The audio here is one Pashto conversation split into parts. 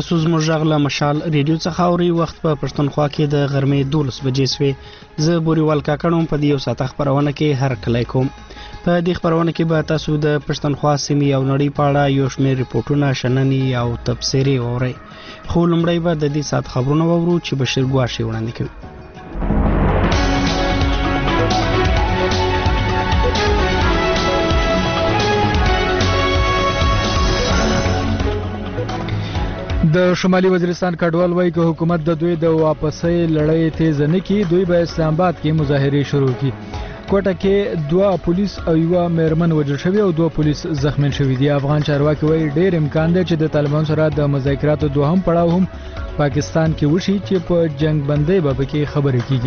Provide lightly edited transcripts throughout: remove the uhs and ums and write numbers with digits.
تاسو زموږ غږ له مشال ریډیو څخه اورئ. وخت په پښتونخوا کې د غرمې 12 بجې شوې. زه بوريوال کاکړم په دې یو ساعت خبرونه کې هر کله کوم. په دې خبرونه کې به تاسو د پښتونخوا سیمې او نړۍ په اړه یو شمېر ریپورتونه، شننې او تبصرې اورئ. خو لومړی به د دې ساعت خبرونه واورو چې بشیر ګواشي وړاندې کوي. د شمالي وزیرستان کډوال وایي که حکومت د دوی د واپسۍ لړۍ تیز نه کړي، دوی به اسلام آباد کې مظاهرې شروع کړي. کوټه کې 2 پولیس او 1 مېرمن وژل شوي او 2 پولیس زخمین شوي دي. افغان چارواکي وایي ډېر امکان دی چې د طالبانو سره د مذاکراتو دوهم پړاو هم پاکستان کې وشي چې په جنگ بندۍ باب کې خبرې کیږي.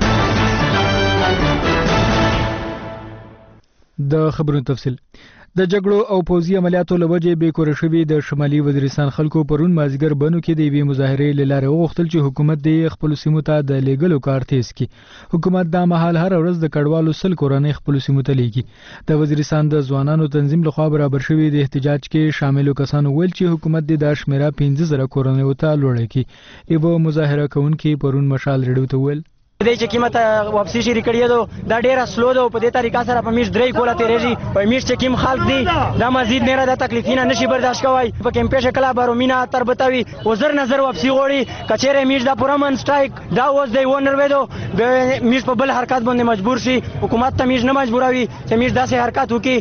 د خبرونو تفصیل. د جګړو او پوځي عملیاتو له وجې بېکوره شوي د شمالي وزیرستان خلکو پرون مازدیګر بنو کې د یوې مظاهرې له لارې وغوښتل چې حکومت د خپلو سیمو ته د لیږلو کار تیز کړي. حکومت دا مهال هر ورځ د کډوالو 100 کورنۍ خپلو سیمو ته لیږي. د وزیرستان د ځوانانو تنظیم لخوا برابر شوي د احتجاج کې شاملو کسانو ویل چې حکومت د شمیره 15000 کورنۍ ته لوړه کړي. یو مظاهره کوونکي پرون مشال ریډیو ته ویل د چې قیمت واپسی شي کړی دا ډیره سلو ده په دې طریقه سره په میش درې کوله تیریږي. په میش چې کیم خلک دي دا مزید نه را د تکلیفینه نشي برداشت کوي. په کیمپې شکل بارومینا تربتوي وزر نظر واپسی غوړي کچېره میش دا پورا من سټرایک دا اوس دی ونر وېدو به میش په بل حرکت باندې مجبور شي. حکومت ته میش نه مجبوروي چې میش داسې حرکت وکړي.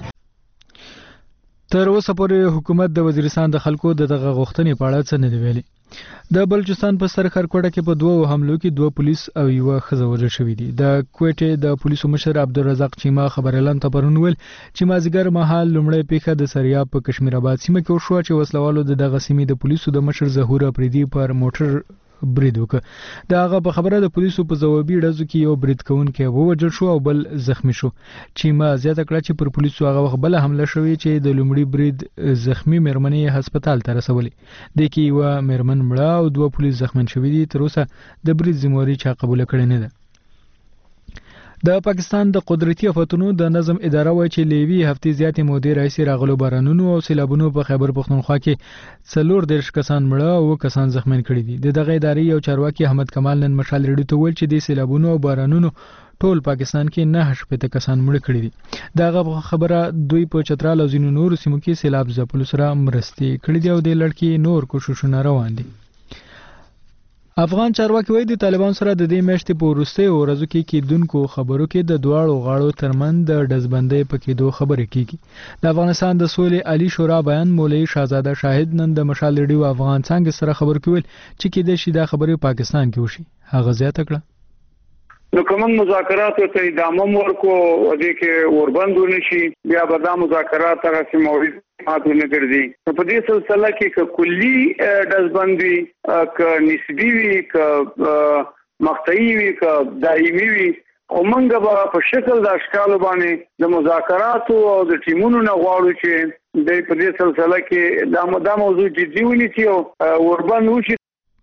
تر اوسه پورې حکومت د وزیرستان د خلکو دغه غوښتنې په اړه څه نه دی ویلي. د بلوچستان په سر خرکوټه کې په 2 حملو کې 2 پولیس او 1 ښځه وژل شوي دي. د کوټې د پولیسو مشر عبدالرزاق چیما خبريالان ته پرون ویل چې مازیګر مهال لومړی پیښه د سریاب په کشمیر آباد سیمه کې وشوه چې وسلوالو دغه سیمې د پولیسو د مشر ظهور افریدي پر موټر برید وکړ. دا هغه په خبره د پولیسو په ځوابي ډزو کې یو برید کوونکی ووژل شو او بل زخمی شو. چیما زیاته کړه چې پر پولیسو هغه وخت بل حمله شوې چې د لومړي برید زخمی مېرمنې هسپتال ته رسولې. د کې 1 مېرمن مړه او 2 پولیس زخمین شوي دي. تر اوسه د برید ذمہواری چا قبول کړې نه ده. د پاکستان د قدرتي آفتونو د نظم اداره وایي چې لیوي هفتې زیاتې مودې راځي راغلو بارانونو او سیلابونو په خیبر پختونخوا کې 40 کسان مړه او کسان زخمین کړي دي. دغه ادارې یو چارواکي احمد کمال نن مشال ریډیو ته ویل چې د سیلابونو او بارانونو ټول پاکستان کې 9 کسان مړه کړي دي. دغه خبره دوی په چترال او ځینو نورو سیمو کې سیلاب ځپلو سره مرستې کړي دي او د لړکی نور کوششونه روان دي. افغان چارواکي وایي د طالبان سره د دې میاشتې په وروستیو ورځو کې کېدونکو خبرو کې د دواړو غاړو ترمنځ د ډزبندۍ په کېدو خبرې کیږي. د افغانستان د سولې عالی شورا بیان مولوي شاهزاده شاهد نن د مشال ریډیو افغان څنګه سره خبر کوي چې کېدای شي دا خبرې پاکستان کې وشي. هغه زیاته کړه نو کوم مذاکرات ته ادامه ورکو دې کې اوربند ونشي بیا به دا مذاکرات هغه سیموي ماته ګرځي. په دې سلسله کې کلی دزبندي ک نسبی وی ک مقطعي وی ک دایمي وی او موږ به په شکل د اشکال باندې د مذاکرات او د ټیمونو نه غواړو چې د دې سلسله کې دا موضوع جدي ونیسي او اوربند وشي.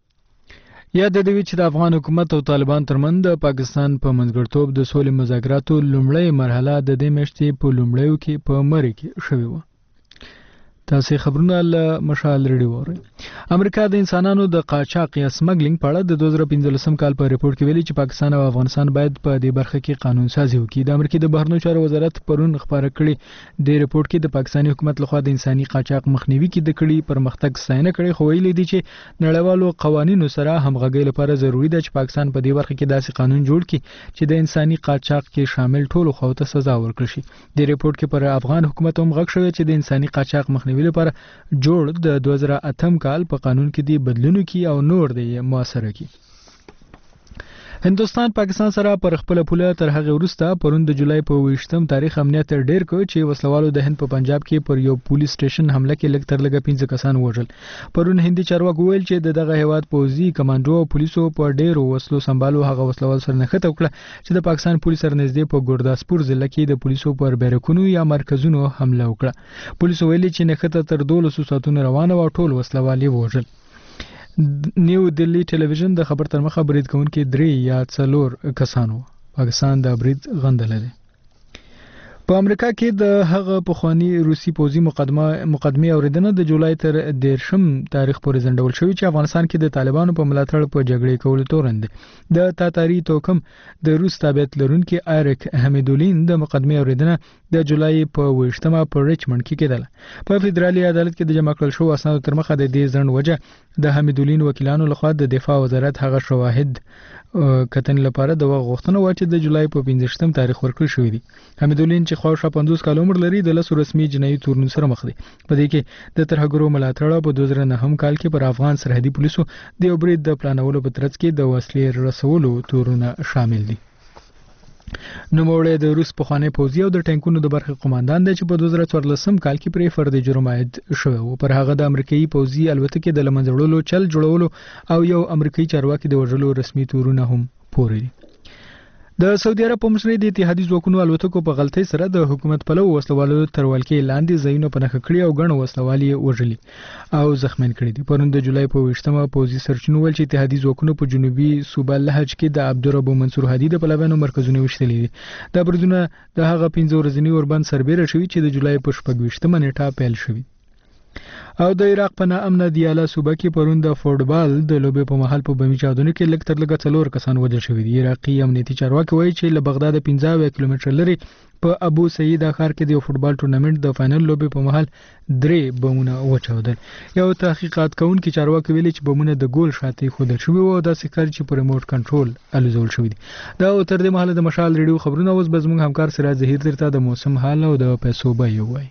یا د دوی چې د افغان حکومت او طالبان ترمنځ د پاکستان په منځګړتوب د سولې مذاکراتو لومړی مرحله د دې میاشتې په لومړیو کې په مری کې شوې و. تاسو خبرونه له مشال ریډیو اورئ. امریکا د انسانانو د قاچاق یا سمګلینګ په اړه د 2015 کال په ریپورت کې ویلي چې پاکستان او افغانستان باید په دې برخه کې قانون سازي وکړي. د امریکا د بهرنیو چارو وزارت پرون خبره کړې د ریپورت کې د پاکستاني حکومت لخوا د انساني قاچاق مخنیوي کې د کړي پرمختګ ستاینه کړې خو ویلي دي چې نړیوالو قوانینو سره همغږي لپاره ضروری ده چې پاکستان په دې برخه کې داسې قانون جوړ کړي چې د انساني قاچاق کې شامل ټولو خواو ته سزا ورکړي شي. د ریپورت کې پر افغان حکومت هم غږ شوی چې د انساني قاچاق مخنیوي لپاره جوړ د 2008 کال په قانون کې دی بدلونو کې او نور دی موثره کی. هندوستان پاکستان سره پر خپل پوله تر هغه وروسته پرون د جولای په 28 تاریخ امنیت ډیر کو چې وسلوالو د هند په پنجاب کې پر یو پولیس سټیشن حمله کې لږ تر لږه 15 کسان وژل. پرون هندي چارواکو ویل چې دغه هیواد پوځي کمانډو او پولیسو په ډیرو وسلو سمبالو هغه وسلوال سره نښته وکړه چې د پاکستان پولیس سره نږدې په ګورداسپور ضلع کې د پولیسو پر بیرکونو یا مرکزونو حمله وکړه. پولیسو ویلي چې نښته تر 12 ساعتونو روانه و ټول وسلوال یې وژل. نیو دلی ټلویزیون د خبر تر مخه برید کوونکي 3 یا 4 کسانو. پاکستان د برید غندل دي. په امریکا کې د هغه پخوانی روسي پوځي مقدمه اوریدنه د جولای تر 13 تاریخ پورې ځنډول شوې چې افغانستان کې د طالبانو په ملاتړ په جګړې کولو تورن دي. د تاتاری توکم د روس تابعیت لرونکي ایرک حمیدولین د مقدمه اوریدنه د جولای په 28مه په ریچمنډ کې کېدله. په فدرالي عدالت کې د جمع کړل شو اسنادو تر مخه د دې ځنډ وجه د حمیدولین وکیلانو لخوا د دفاع وزارت هغه شواهد کتن لپاره د غوښتنه و چې د جولای په 15 تاریخ ورکړل شوې دي. حمیدولین چې خو 50 کال عمر لري د لاسو رسمي جنایي تورن سره مخ دي. په دې کې د ترهګرو ملاتړ په 2009 کال کې پر افغان سرحدي پولیسو د یو برید د پلانولو په ترڅ کې د وسلې رسولو تورونه شامل دي. نوموړی د روس پخوانی پوځي او د ټانکونو د برخې قوماندان دی چې په 2014 کال کې پرې فرد جرم عاید شوی و. پر هغه د امریکایي پوځي الوتکې د لمنځه وړلو چل جوړولو او یو امریکایي چارواکي د وژلو رسمي تورونه هم پورې دي. د سعودي عرب په مشرۍ د اتحادي ځواکونو الوتکو په غلطۍ سره د حکومت پلو وسلوالو تر ولکې لاندې ځایونه په نښه کړي او ګڼ وسلوال یې وژلي او زخمیان کړي دي. پرون د جولای په 28مه پوځي سرچینو ول چې اتحادي ځواکونو په جنوبي صوبه لهج کې د عبدالرب منصور هادي د پلویانو مرکزونه وشتلي دي. دا بریدونه د هغه 15 ورځني اوربند سربېره شوي چې د جولای په 28مه نیټه پیل شوي. او د عراق په نامه دیاله صوبه کې پرون د فوټبال د لوبې په محل په بمی چاودنه کې لږ تر لږه 4 کسان وژل شوي دي. عراقي امنیتي چارواکي وایي چې له بغداد 15 کیلومتر لري په ابو سعید ښار کې د یو فوټبال ټورنمنت د فائنل لوبې په محل 3 بمونه وچاودل. یو تحقیقات کوونکي چارواکي ویلي چې بمونه د ګول شاته خودل شوي وو او داسې کار چې په ریموټ کنټرول الوزول شوی دي. دا تر دې مهاله د مشال ریډیو خبرونه اوس به زموږ همکار سراج ظهیر درته د موسم حال او د پیسو بیه وایي.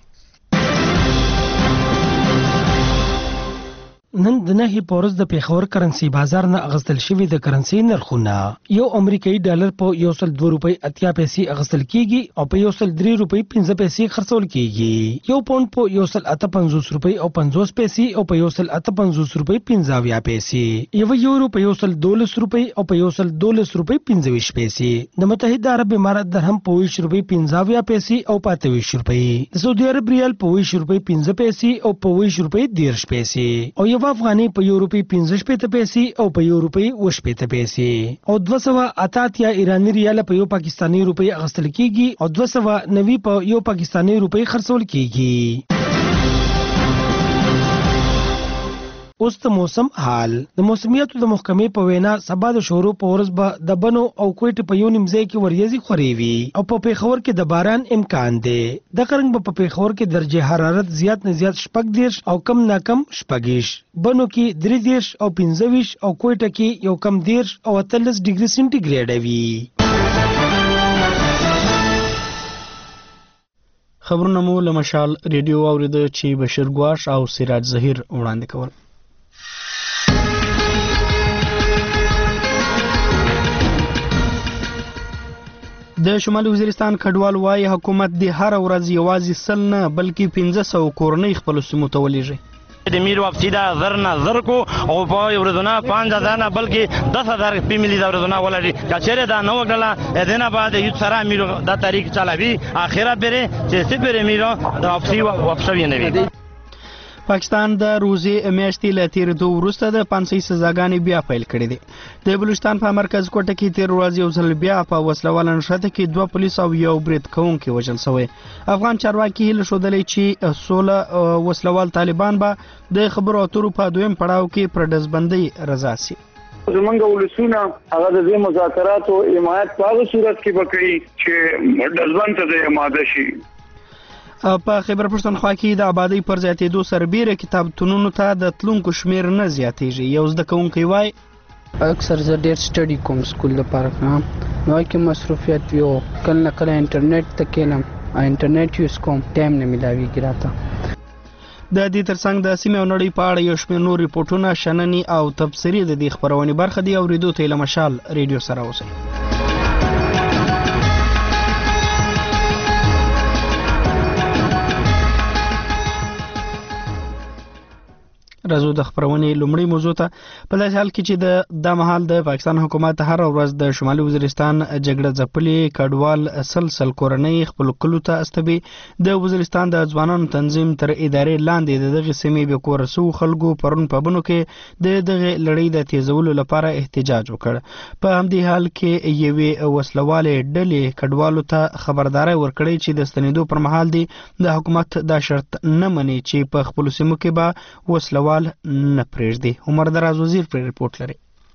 نن د نهي پورز د پیښور کرنسي بازار نه اغستل شوی د کرنسي نرخونه یو امریکایي ډالر په 102 روپۍ 80 پیسې اغستل کیږي او په 103 روپۍ 15 پیسې خرڅول کیږي. یو پاوند په 158 روپۍ او 50 پیسې او په 158 روپۍ 15 پیسې. یو یورو په 112 روپۍ او په 112 روپۍ 15 پیسې. د متحده عرب امارات درهم په 20 روپۍ 15 پیسې او 25 روپۍ. د سعودي عرب ریال په 20 روپۍ 15 پیسې او په 20 روپۍ 10 پیسې. او یو افغاني په یو روپۍ 15 پیسې او په یو روپۍ 20 پیسې. او 288 ایرانی ریال په یو پاکستانی روپۍ اغستل کیږي او 290 په یو پاکستانی روپۍ خرڅول کیږي. اوس د موسم حال. د موسمیاتو د محکمې په وینا سبا د شورو په ورځ به د بنو او کوټ په یو نیمځای کې وریځي خوري وي او په پیښور کې د باران امکان دی. د قرنګ په پیښور کې درجه حرارت زیات نه زیات 14 او کم نه کم 14، بنو کې 13 او 15 او کوټ کې یو کم 10 او 13 ډیګري سنټیګریډ وي. خبرونه مو له مشال ریډیو اوریده چې بشیر ګواش او سراج ظهیر وړاندې کول. د شمالي وزیرستان کډوال وايي حکومت د هر ورځ یوازې 100 نه بلکې 1500 کورنۍ خپل سیمو ته ولېږي. د میر واپسی دا زر نه زر کو او په ورځونه 5000 نه بلکې 10000 په ملي دا ورځونه ولري. کچره دا نو وکړه دنه بعد یو سره میر دا تاریخ چلاوي اخره بره چې سپره میر دا واپسی نه وي. پاکستان د روزي میاشتې له تیرېدو وروسته د پانسۍ سزاګانې بیا پیل کړې دي. د بلوچستان په مرکز کوټه کې تیر ورځ یو ځل بیا په وسلواله نښته کې 2 پولیس او یو برید کوونکی وژل شوی. افغان چارواکي هیله ښودلې چې سوله وسلوال طالبان به د خبرو اترو په دویم پړاو کې پر ډزبندۍ رضا سي. زمونږ ولسونه هغه د دې مذاکراتو حمایت په هغه صورت کې وکړي چې ډزبند ته د ماده شي. په خیبر پښتونخوا کې د آبادی پر زیاتېدو سربیره کتابتونونو ته د تلونکو شمیر نه زیاتېږي. یو زده کوونکی وایي اکثر زه ډېر سټډي کوم سکول لپاره کوم نو کې مصروفیت وي او کله نه کله انټرنیټ ته کېنم انټرنیټ یوز کوم ټایم نه ملاویږي راته. د دې ترڅنګ د سیمې او نړۍ په اړه یو شمېر نور ریپورټونه شننې او تبصرې د دې خپرونې برخه دي. اورېدو ته له مشال ریډیو سره اوسئ. راځو د خبرونې لومړی موضوع ته. په داسې حال کې چې د مهال د پاکستان حکومت هر ورځ د شمالي وزیرستان جګړه ځپلې کډوال سلسل کورنۍ خپل کلو ته استوي. د وزیرستان د ځوانانو تنظیم تر ادارې لاندې دغه سیمې به کور سو خلکو پرون په بنو کې د دغه لړۍ د تیزولو لپاره احتجاج وکړ. په همدې حال کې یوې وسلوالې ډلې کډوالو ته خبرداري ورکړې چې د ستنېدو پر مهال دی د حکومت دا شرط نه مني چې په خپل سیمو کې به وسلوال نه پرېږدي. عمر دراز وزیر پر ریپورت لري.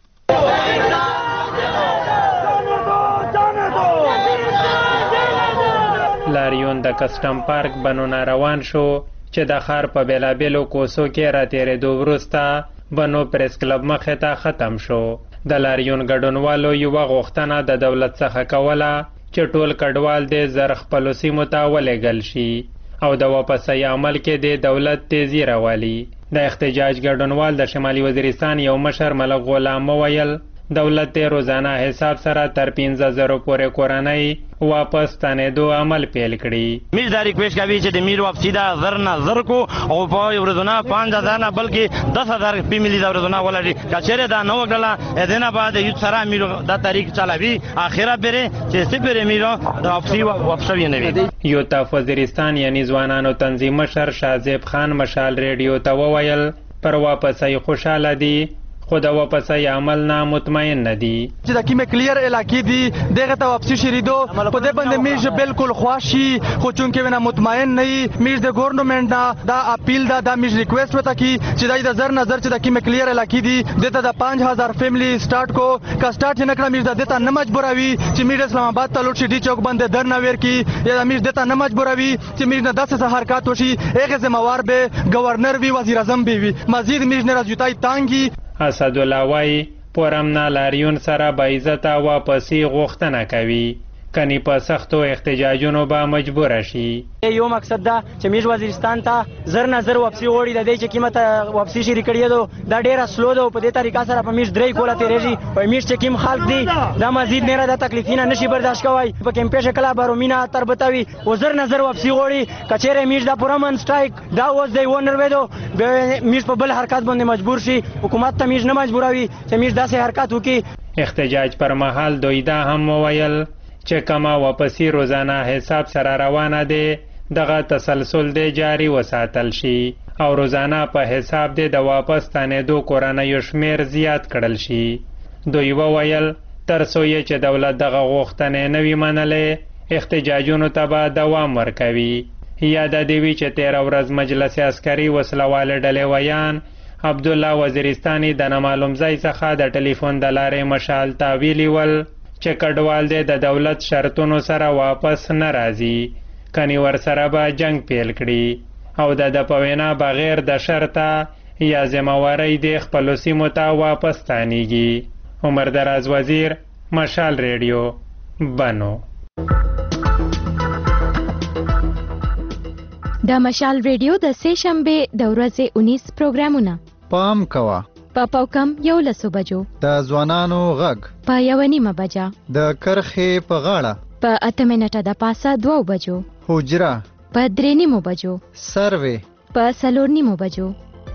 لاریون د کسټم پارک بنونه روان شو چې د ښار په بیلابیلو کوڅو کې راتېرېدو وروسته بنو پریس کلب مخې ته ختم شو. د لاریون ګډونوالو یوه غوښتنه د دولت څخه کوله چې ټول کډوال دې زر خپلو سیمو ته ولېږل شي او د واپسۍ عمل کې د دولت تیزی راولي. د احتجاج ګډونوال د شمالي وزیرستان یو مشر ملک غلام وویل دولت ته روزانه حساب سره تر 15,000 پورې کورنۍ واپس ستنېدو عمل پیل کړي. میز دا ریکویسټ کوي چې د میر واپسی دا زر نه زر کو او په ورځونه 5,000 نه بلکې 10,000 فیملی دا ورځونه ولري. کچېره دا نو وګړه اذن بعد یو سره میر دا تاریخ چلاوي اخره بره چې سپره میر دا واپسی واپسوي نه وي. یوتاف وزیرستان یعنی ځوانانو تنظیم مشر شازیب خان مشال ریډیو ته وویل پر واپسۍ خوشاله دي خو د واپسۍ عمل نه مطمئن نه دي. چې د کومه کلیر علاقې دي دغه ته واپسی شریدو په دې باندې میش بالکل خواشي خو چونکه ونه مطمئن نه میش د ګورنمنت دا اپیل دا میش ریکویسټ وته کی چې د زر نظر چې د کومه کلیر علاقې دي دته د 5,000 فیملی سٹارټ کو کا سٹارټ نه کړه میش د دته نه مجبوروي چې میش اسلام آباد ته لوټ شي ډی چوک باندې در نه ور کی یا میش دته نه مجبوروي چې میش نه 10 حرکت وشي هغه ذمہوار به گورنر وی وزیر اعظم به وي مزید میش نه راځي تانګي. اسد الله وای پورمنا لاریون سره با عزت واپسی غوښتنه کوي کني په سختو احتجاجونو به مجبور شي. یو مقصد دا چې میش وزیرستان ته زر نه زر واپسی وړي د دې چې قیمت واپسی شي ریکړی دو دا ډیره سلو ده په دې طریقه سره په میش درې کوله تیریږي په میش چې کیم خلک دي دا مزید نه را د تکلیفینه نشي برداشت کوي په کمپیشه کلا بارومینا تربتوي او زر نه زر واپسی وړي کچېره میش دا پورمن سټرایک دا اوس دی ونر وېدو به میش په بل حرکت باندې مجبور شي حکومت ته میش نه مجبوروي چې میش داسې حرکت وکړي. احتجاج پر مهال دوی دا هم وویل چې کما واپسی روزانه حساب سره روانه ده دغه تسلسل دی جاری وساتل شي او روزانه په حساب دی د واپس ستنېدو کورنیو شمیر زیات کړل شي. دوی وویل تر څو چې دولت دغه غوښتنې نه وي منلې احتجاجونو ته به دوام ورکوي. یاده دې وي چې 13 ورځ مجلس عسکري وسلوال ډلې ویان عبدالله وزیرستاني د نامعلوم ځای څخه د ټلیفون د لارې مشال ته ویلي ول چې کډوال دې د دولت شرطونو سره واپس نه راځي کني ورسره به جنگ پیل کړي او د په وینا بغیر د شرطه یا ذمہواری دې خپلو سیمو ته واپس ستانیږي. عمر دراز وزیر مشال ریډیو بنو. د مشال ریډیو د سه شنبه د ورځې 19 پروګرامونه پام کوا په پاوکم 11 بجو د ځوانانو غږ په 1:30 بجا د کرخې په غاړه په 8 منټه د پاسه 2 بجو حجره په 3:30 بجو سروې په 4:30 بجو.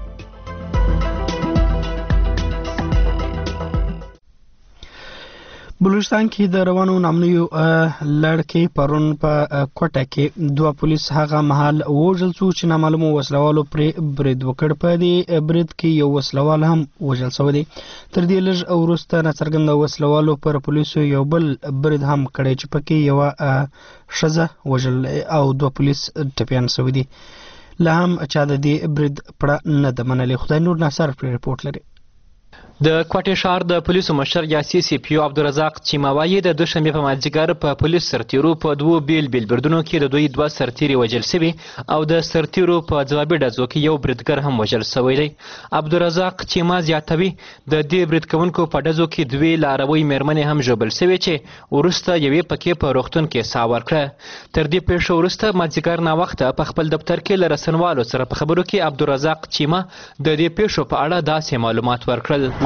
بلوچستان کې د روانو نامنیو لړکې پرون په کوټه کې 2 پولیس هغه مهال وژل شو چې نامعلومو وسلوالو پرې برید وکړ. په دې برید کې یو وسلوال هم وژل شوی دی. تر دې لږ وروسته ناڅرګنده وسلوالو پر پولیسو یو بل برید هم کړی چې پکې یو ښځه وژل او 2 پولیس ټپیان شوي دي. لا هم چا د دې برید پړه نه ده منلې. خدای نور ناصر پر ریپورت لري. د کوټې ښار د پولیسو مشر یاسي سی پی او عبدالرزاق چیماوایي د دوشنبې په مازدیګر په پولیس سرتیرو په 2 بیل بردونو کې د دوی 2 سرتیري وژل شوي او د سرتیرو په ځوابي ډزو کې یو بریدګر هم وژل شوی دی. عبدالرزاق چیما زیاتوي د دې برید کوونکو په ډزو کې 2 لاروي میرمنې هم ژوبل شوې چې وروسته یوې پکې په روغتون کې ساه ورکړه. تر دې پیښو وروسته مازدیګر ناوخته په خپل دفتر کې له رسنوالو سره په خبرو کې عبدالرزاق چیما د دې پیښو په اړه داسې معلومات ورکړل.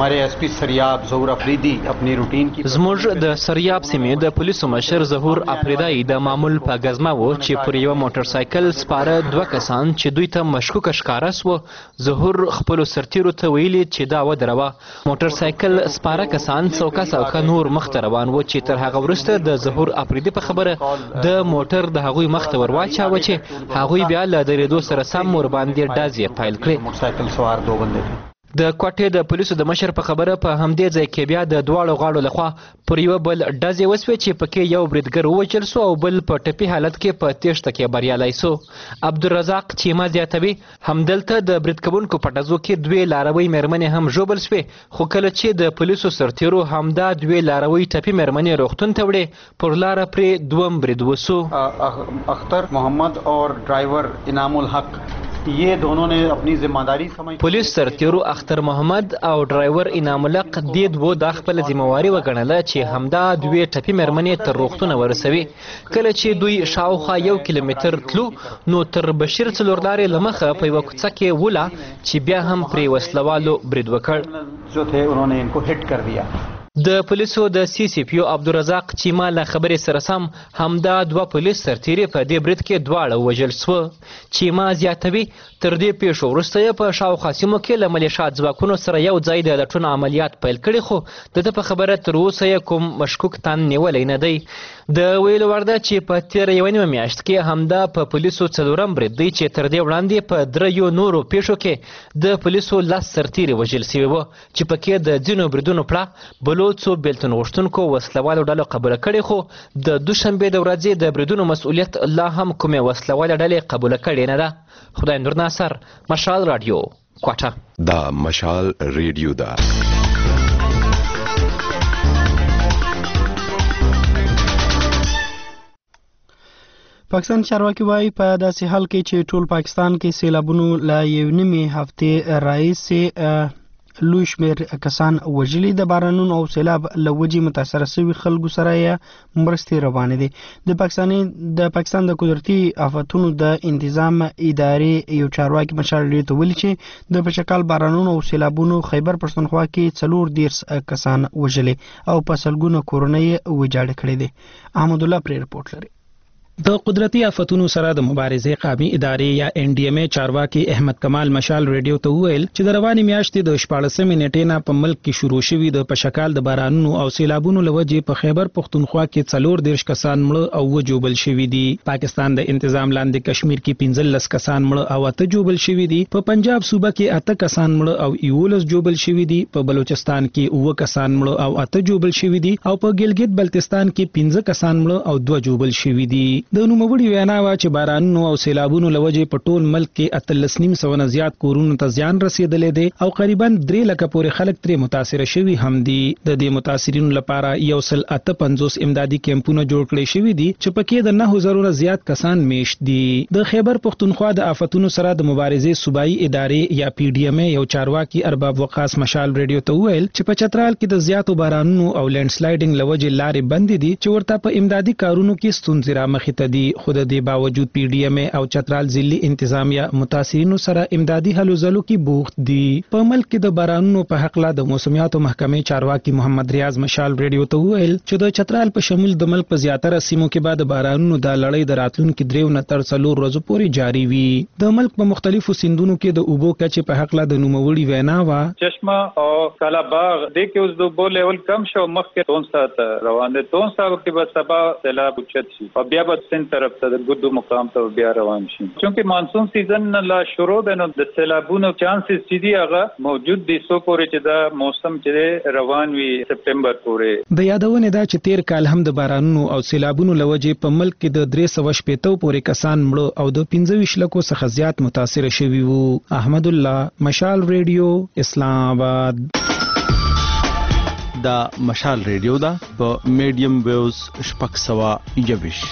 हमारे एसपी सरियाब ज़हूर अफरीदी अपनी रूटीन की زموږ د سریاب سیمې د پولیسو مشر ظهور افریدی د معمول په غزما و چې پر یو موټر سایکل سپاره دوه کسان چې دوی ته مشکوک ښکارا سو. ظهور خپل سرتیرو ته ویلي چې دا ودروه. موټر سایکل سپاره کسان څوکا نور مخ ته روان و چې تر هغه وروسته د ظهور افریدی په خبره د موټر د هغوی مخ ته ورواچاوه چې هغوی بیا له درېدو سره سم ور باندې ډازې پیل کړې. موټر سایکل سوار دو بندے تھے. د کوټې د پولیسو د مشر په خبره په همدې ځای کې بیا د دواړو غاړو لخوا پر یو بل ډزې وسوې چې پکې یو بریدګر ووژل سو او بل په ټپي حالت کې په تېښته کې بریالی سو. عبدالرزاق چیما زیاتوي همدلته د برید کوونکو په ډزو کې دوې لاروۍ مېرمنې هم ژوبل سوې، خو کله چې د پولیسو سرتیرو همدا دوې لاروۍ ټپي مېرمنې روغتون ته وړې پر لاره پرې دوم برید وسو. اختر محمد اور ड्राइवर इनाम उल हक ये दोनों ने अपनी जिम्मेदारी समझ. پولیس سرتیرو اختر محمد او ډرایور انعام الحق دې دوه د خپل ذمہواری وګڼله چې همدا دوی ټپي مېرمنې تر روغتونه ورسوي. کله چې دوی شاوخوا 1 کیلومتر تلو نو تر بشیر څلور لارې له مخه په یوه کوڅه کې وله چې بیا هم پرې وسلوالو برید وکړ. जो थे उन्होंने इनको हिट कर दिया. د پولیسو د سی سی پی او عبدالرزاق چیما له خبرې سره سم همدا دوه پولیس سرتیري په دې برید کې دواړه وژل سوه. چیما زیاتوي تر دې پیښو وروسته یې په شاوخوا سیمو کې له ملیشات ځواکونو سره یو ځای د لټون عملیات پیل کړي، خو د ده په خبره تر اوسه یې کوم مشکوک تن نیولی نه دی. د ویلو وړ ده چې په تېره یوه نیمه میاشت کې همدا په پولیسو څلورم برید دی چې تر دې وړاندې په دریو نورو پیښو کې د پولیسو 10 سرتیري وژل سوي وو چې پکې د ځینو بریدونو پړه بلوڅو بیلتون غوښتونکو وسلوالو ډلو قبوله کړې، خو د دوشنبې د ورځې د بریدونو مسؤلیت لا هم کومې وسلوالې ډلې قبوله کړې نه ده. خدای نور ناصر، مشال رادیو، کوټه. دا مشال ریډیو ده. پاکستان چارواکي وایي په داسې حال کې چې ټول پاکستان کې سیلابونو له یو نیمې هفتې راهیسې لوی شمېر کسان وژلي، د بارانونو او سیلاب له وجې متاثره شوي خلکو سره یې مرستې روانې دي. د پاکستان د قدرتي آفتونو د انتظام ادارې یو چارواکي مشال ریډیو ته ویلي چې د پشکال بارانونو او سیلابونو خیبر پښتونخوا کې 14 کسان وژلي او په سلګونه کورونه یې ویجاړې کړې دي. احمد الله پرې رپورټ لري. د قدرتي آفتونو سره د مبارزې قومي ادارې یا ان ډي ام ای چارواکي احمد کمال مشال ریډیو ته وویل چې د روانې میاشتې د 14 نیټې نه په ملک کې شروع شوي د پشکال د بارانونو او سیلابونو لوجې په خیبر پښتونخوا کې 14 کسان مړه او وجوبل شوي دي. پاکستان د انتظام لاندې کشمیر کې 15 کسان مړه او 8 جوبل شوي دي. په پنجاب صوبه کې 8 کسان مړه او 11 جوبل شوي دي. په بلوچستان کې 9 کسان مړه او 8 جوبل شوي دي او په ګلګت بلتستان کې 15 کسان مړه او 2 جوبل شوي دي. د نوموړي وینا وا چې بارانونو او سیلابونو لوجې په ټول ملک کې 13.9 نه زیات کورونو ته زیان رسیدلې دي او قریبا 3 لکه پورې خلک ترې متاثر شوي هم دي. د دې متاثرینو لپاره 158 امدادي کیمپونه جوړ کړي شوي دي چې پکې د 9000 نه زیات کسان میشت دي. د خیبر پښتونخوا د آفتونو سره د مبارزې صوبایي ادارې یا پی ډي ام ای یو چارواکي ارباب وقاص مشال ریډیو ته ویل چې په چترال کې د زیاتو بارانونو او لینډ سلایډینګ لوجې لارې بندې دي چې ورته په امدادي کارونو کې ستونزې رامخې ته دي. خو د دې باوجود پی ډي ام ای او چترال ضلعي انتظامیه متاثرینو سره امدادي هلو ځلو کې بوخت دي. په ملک کې د بارانونو په حق لا د موسمیاتو محکمې چارواکي محمد ریاض مشال ریډیو ته ویل چې د چترال په شمول د ملک په زیاتره سیمو کې بعد بارانونو د لړۍ د راتلونکو 3 نه تر 4 ورځې پورې جاری وي. د ملک په مختلفو سیندونو کې د اوبو کچې په حق لا د نوموړي وینا وا چشمه او کلاباغ د کې اوس د اوبو لیول کم شو، مخکې 3 ساعت روان دي، 3 ساعت کې به سبا سیلاب اوچت شي او بیا به سند طرف ته د ګدو مقام ته بیا روان شي. چونکه مانسون سیزن لا شروع ده نو د سیلابونو چانسز چې دی هغه موجود دي سو پورې چې دا موسم چې روان وي سپتمبر پورې. د یادونه ده چې تیر کال هم د بارانونو او سیلابونو لوجې په ملک کې د 380 پورې کسان مړه او د 25 لکو څخه زیات متاثر شوي وو. احمد الله، مشال ریډیو، اسلام آباد. دا مشال ریډیو دا په میډیم ویوز 621.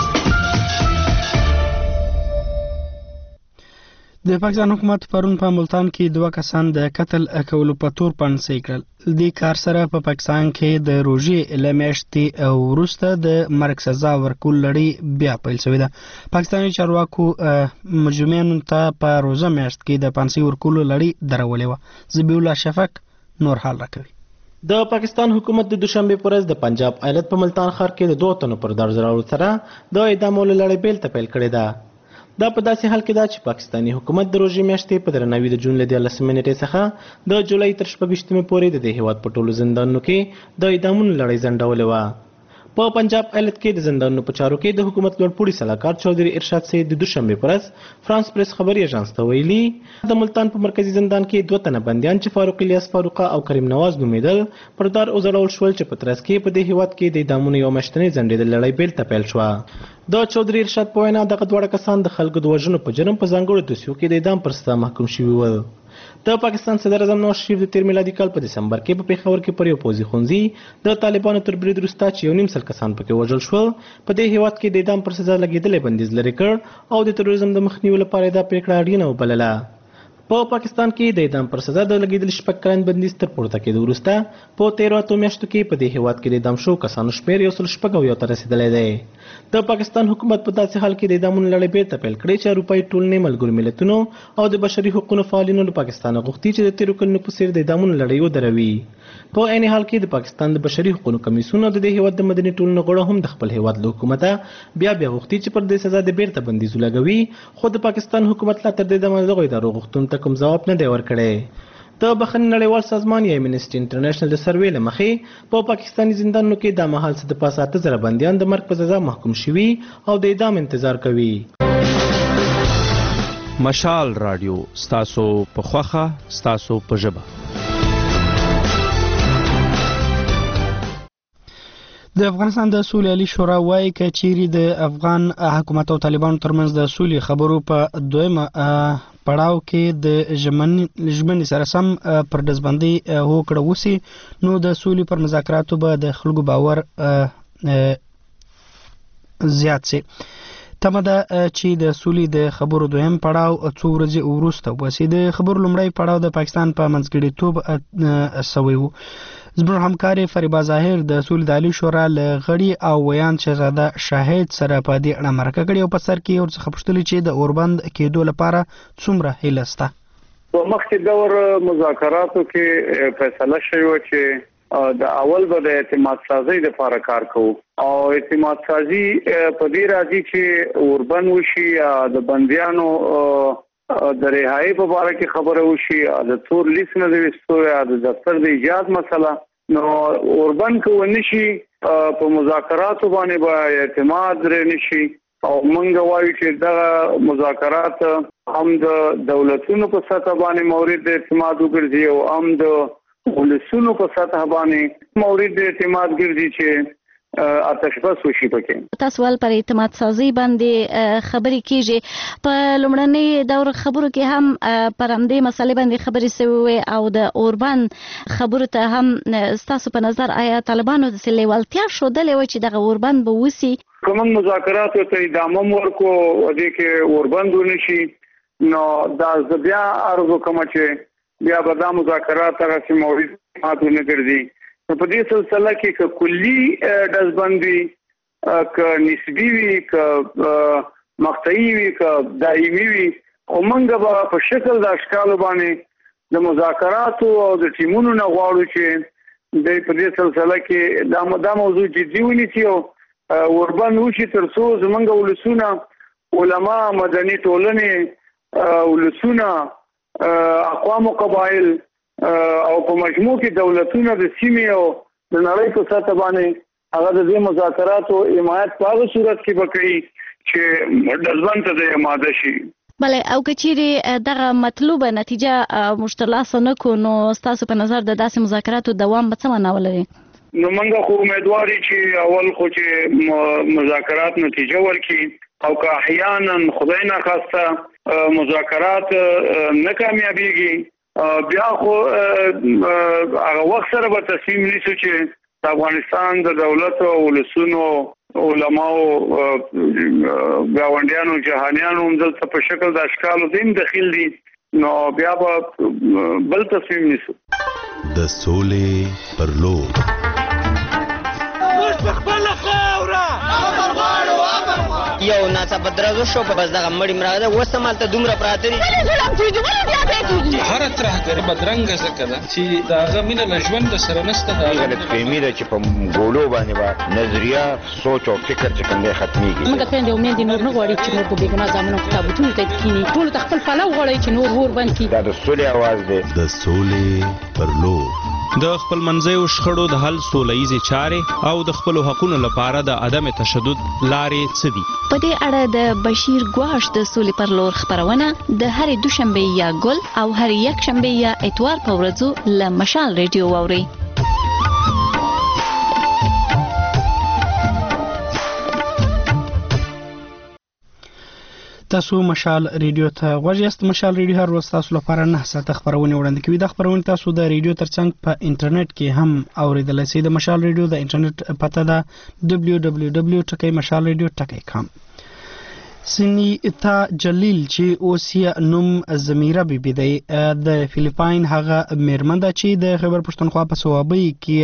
د پاکستان حکومت پرون په ملتان کې 2 کسان د قتل کولو په تور پاڼسي کړل. د کار سره په پاکستان کې د روژې له میاشتې وروسته د مرګ سزا ورکول لړۍ بیا پیل شوې ده. پاکستاني چارواکو مجرمانو ته په روزه میاشت کې د پاڼسي ورکولو لړۍ درولې وه. زبیح الله شفق نور حال راکوي. د پاکستان حکومت د دوشنبه پر ورځ د پنجاب ایالت په ملتان ښار کې د 2 تنو پر درز راوړلو سره د اعدامولو لړۍ بیل ته پیل کړې ده. دا په داسې حال کې ده چې پاکستاني حکومت د روژې میاشتې په درناوي د جون له 13 نیټې څخه د جولای تر 26 پورې د دې هیواد په ټولو زندانونو کې د اعدامونو لړۍ ځنډولې وه. په پنجاب ایالت کې د زندانونو په چارو کې د حکومت لوړپوړي سلاکار چودري ارشاد سید د دوشنبه پر ورځ فرانس پریس خبري اژانس ته ویلي د ملتان په مرکزی زندان کې 2 تنه بنديان چې فاروق الیاس فاروقه او کریم نواز نومیدل پر دار وزړول شول چې په ترڅ کې په دې هیواد کې د اعدامونو یو مشتنی ځنډېدل لړۍ بیل ته پیل شوه. د چودري ارشاد په وینا دغه دواړه کسان د خلکو د وژنو په جرم په ځانګړو دوسیو کې د اعدام پر سزا محکوم شوي ول. د پاکستان صدر اعظم نواز شریف د 13 میلادي کال په دسمبر کې په پیښور کې پر یو پوځي ښوونځي د طالبانو تر برید وروسته چې 1.5 کسان پکې وژل شول په دې هیواد کې د اعدام پر سزا لګېدلې بندیز لرې کړ او د تروریزم د مخنیوي لپاره دا پریکړه اړینه وبلله. په پاکستان کې د اعدام پر سزا د لګېدل 6 کلن بندیز تر پورته کېدو وروسته په 13 میاشتو کې په دې هیواد کې د اعدام شو کسانو شمېر 106 ته رسېدلی دی. د پاکستان حکومت په داسې حال کې د اعدامونو لړۍ بیرته پیل کړې چې اروپایي ټولنې ملګرو ملتونو او د بشري حقوقو فعالینو له پاکستانه غوښتي چې د تیرو کلونو په څېر د اعدامونو لړۍ ودروي. په عین حال کې د پاکستان د بشري حقوقو کمیسیون د دې هیواد د مدني ټولنو غړو هم د خپل هیواد له حکومته بیا غوښتي چې پر دې سزا د بیرته بندیز ولګوي، خو د پاکستان حکومت لا تر دې دمه دغو ادارو غوښتنو ته کوم ځواب نه دی ورکړی. د بخښنې نړیوال سازمان یا امنسټي انټرنیشنل د سروې له مخې په پاکستاني زندانونو کې د مهال څه د پاسه 8000 بندیان د مرګ په سزا محکوم شوي او د اعدام انتظار کوي. مشال رادیو ستاسو په خوخه ستاسو په ژبه. د افغانستان د سولې عالی شورا وایي چې چیرې د افغان حکومت او طالبانو ترمنځ د سولې خبرو په دویمه پړاو کې د ژمنې سره سم پر ډزبندۍ هوکړه وشي نو د سولې پر مذاکراتو به د خلکو باور زیات شي. تمه ده چې د سولې د خبرو دویم پړاو څو ورځې وروسته وشي. د خبرو لومړی پړاو د پاکستان په منځګړیتوب شوی و. زموږ همکار فریبا ظاهر د سولې د عالی شورا له غړي او ویان شهزاده شاهد سره په دې اړه مرکه کړې او په سر کې ورڅخه پوښتلي چې د اوربند کېدو لپاره څومره هیله شته. په مخکې دور مذاکراتو کې فیصله شوې وه چې د اول به د اعتماد سازۍ لپاره کار کوو او اعتماد سازي په دې راځي چې اوربند وشي، د بندیانو د رهایی په اړه کې خبره وشي، د تور لیست نه د وستو یا د دفتر د ایجاد مسله. نو اوربند کو نشي په مذاکراتو باندې به اعتماد لري نشي او مونږ وایو چې دا مذاکرات هم د دولتونو په سطح باندې مورد اعتماد وګرځي او هم د ولسونو په سطح باندې مورد اعتماد ګرځي چې اتشبس وشي پکې. تاسو ول پر اعتماد سازي باندې خبرې کیږي. په لومړنۍ دور خبرو کې هم پر همدې مسلې باندې خبرې شوې او د اوربند خبرو ته هم تاسو په نظر آیا طالبانو د لیوالتیا شودلې و چې دغه اوربند به وسی؟ کوم مذاکرات ته ادامه ورکو دې کې اوربند ونشي نو دا بیا ارزو کوم چې بیا به دا مذاکرات هغه چې مورد ماتونه ګرځي. په دې سلسله کې ک کلی دزبندي ک نسبی وی ک مقطعي وی ک دایمي وی او موږ به په شکل د اشکال باندې د مذاکراتو او د ټیمونو نه غواړو چې د په دې سلسله کې دا موضوع جدي ونیسي او اوربند وشي تر څو زمونږ ولسونه، علما، مدني ټولنې، ولسونه، اقوام او قبایل او په مجموع کې دولتونه د سیمې او د نړۍ په سطح باندې هغه د دې مذاکراتو حمایت په هغه صورت کې وکړي چې دزبند ته د اماده شي. بله او کچېرې دغه مطلوبه نتیجه مشترلاسه نه کو نو ستاسو په نظر د داسې مذاکراتو دوام به څه معنا ولري؟ نو موږ خو امیدوار یو چې اول خو چې مذاکرات نتیجه ورکړي او که احیانا خدای ناخواسته مذاکرات نه کامیابیږي بیا خو هغه وخت سره به تصمیم نیسو چې د افغانستان د دولت او ولسونو، علماو، ګاونډیانو، جهانیانو هم دلته په شکل د اشکالو دین دخیل دي نو بیا به بل تصمیم نیسو. د سولې پر لور یو نه څه بدرازو شو بس دغه مړی مرغه ده اوس هم هلته دومره پراته دي هره ترهګري بدرنګه ځکه ده چې د هغه مینه له ژونده سره نشته. غلطفهمي ده چې په ګولو باندې به نظریه سوچ او فکر چې کوم دی ختمېږي. موږ خویندې او میندې نور نه غواړي چې نور په بېګناه زامنو په تابوتونو ته کښېني. ټولو ته خپل پلو غواړي چې نور اور بند کړي. دا د سولې اواز دی. د سولې پر لور د خپل منځیو شخړو د حل سوله ییزې چارې او د خپلو حقونو لپاره د عدم تشدد لارې څه دي؟ په دې اړه د بشیر ګواش د سولې پر لور خبرونه د هرې دوشنبې یا ګل او هرې یکشنبې یا اتوار په ورځو له مشال ریډیو واورئ. تاسو مشال ریډیو ته غوږ یاست. مشال ریډیو هر ورځ تاسو لپاره 9 ساعته خبرونه وړاندې کوي. دا خبرونه تاسو د ریډیو ترڅنګ په انټرنیټ کې هم اوریدلای شئ. د مشال ریډیو د انټرنیټ پته ده www.mashalradio.com. سنیتا جلیل چې اوس یې نوم زمیره بیبي دی د فلیپاین هغه میرمن ده چې د خیبر پښتونخوا په صوابۍ کې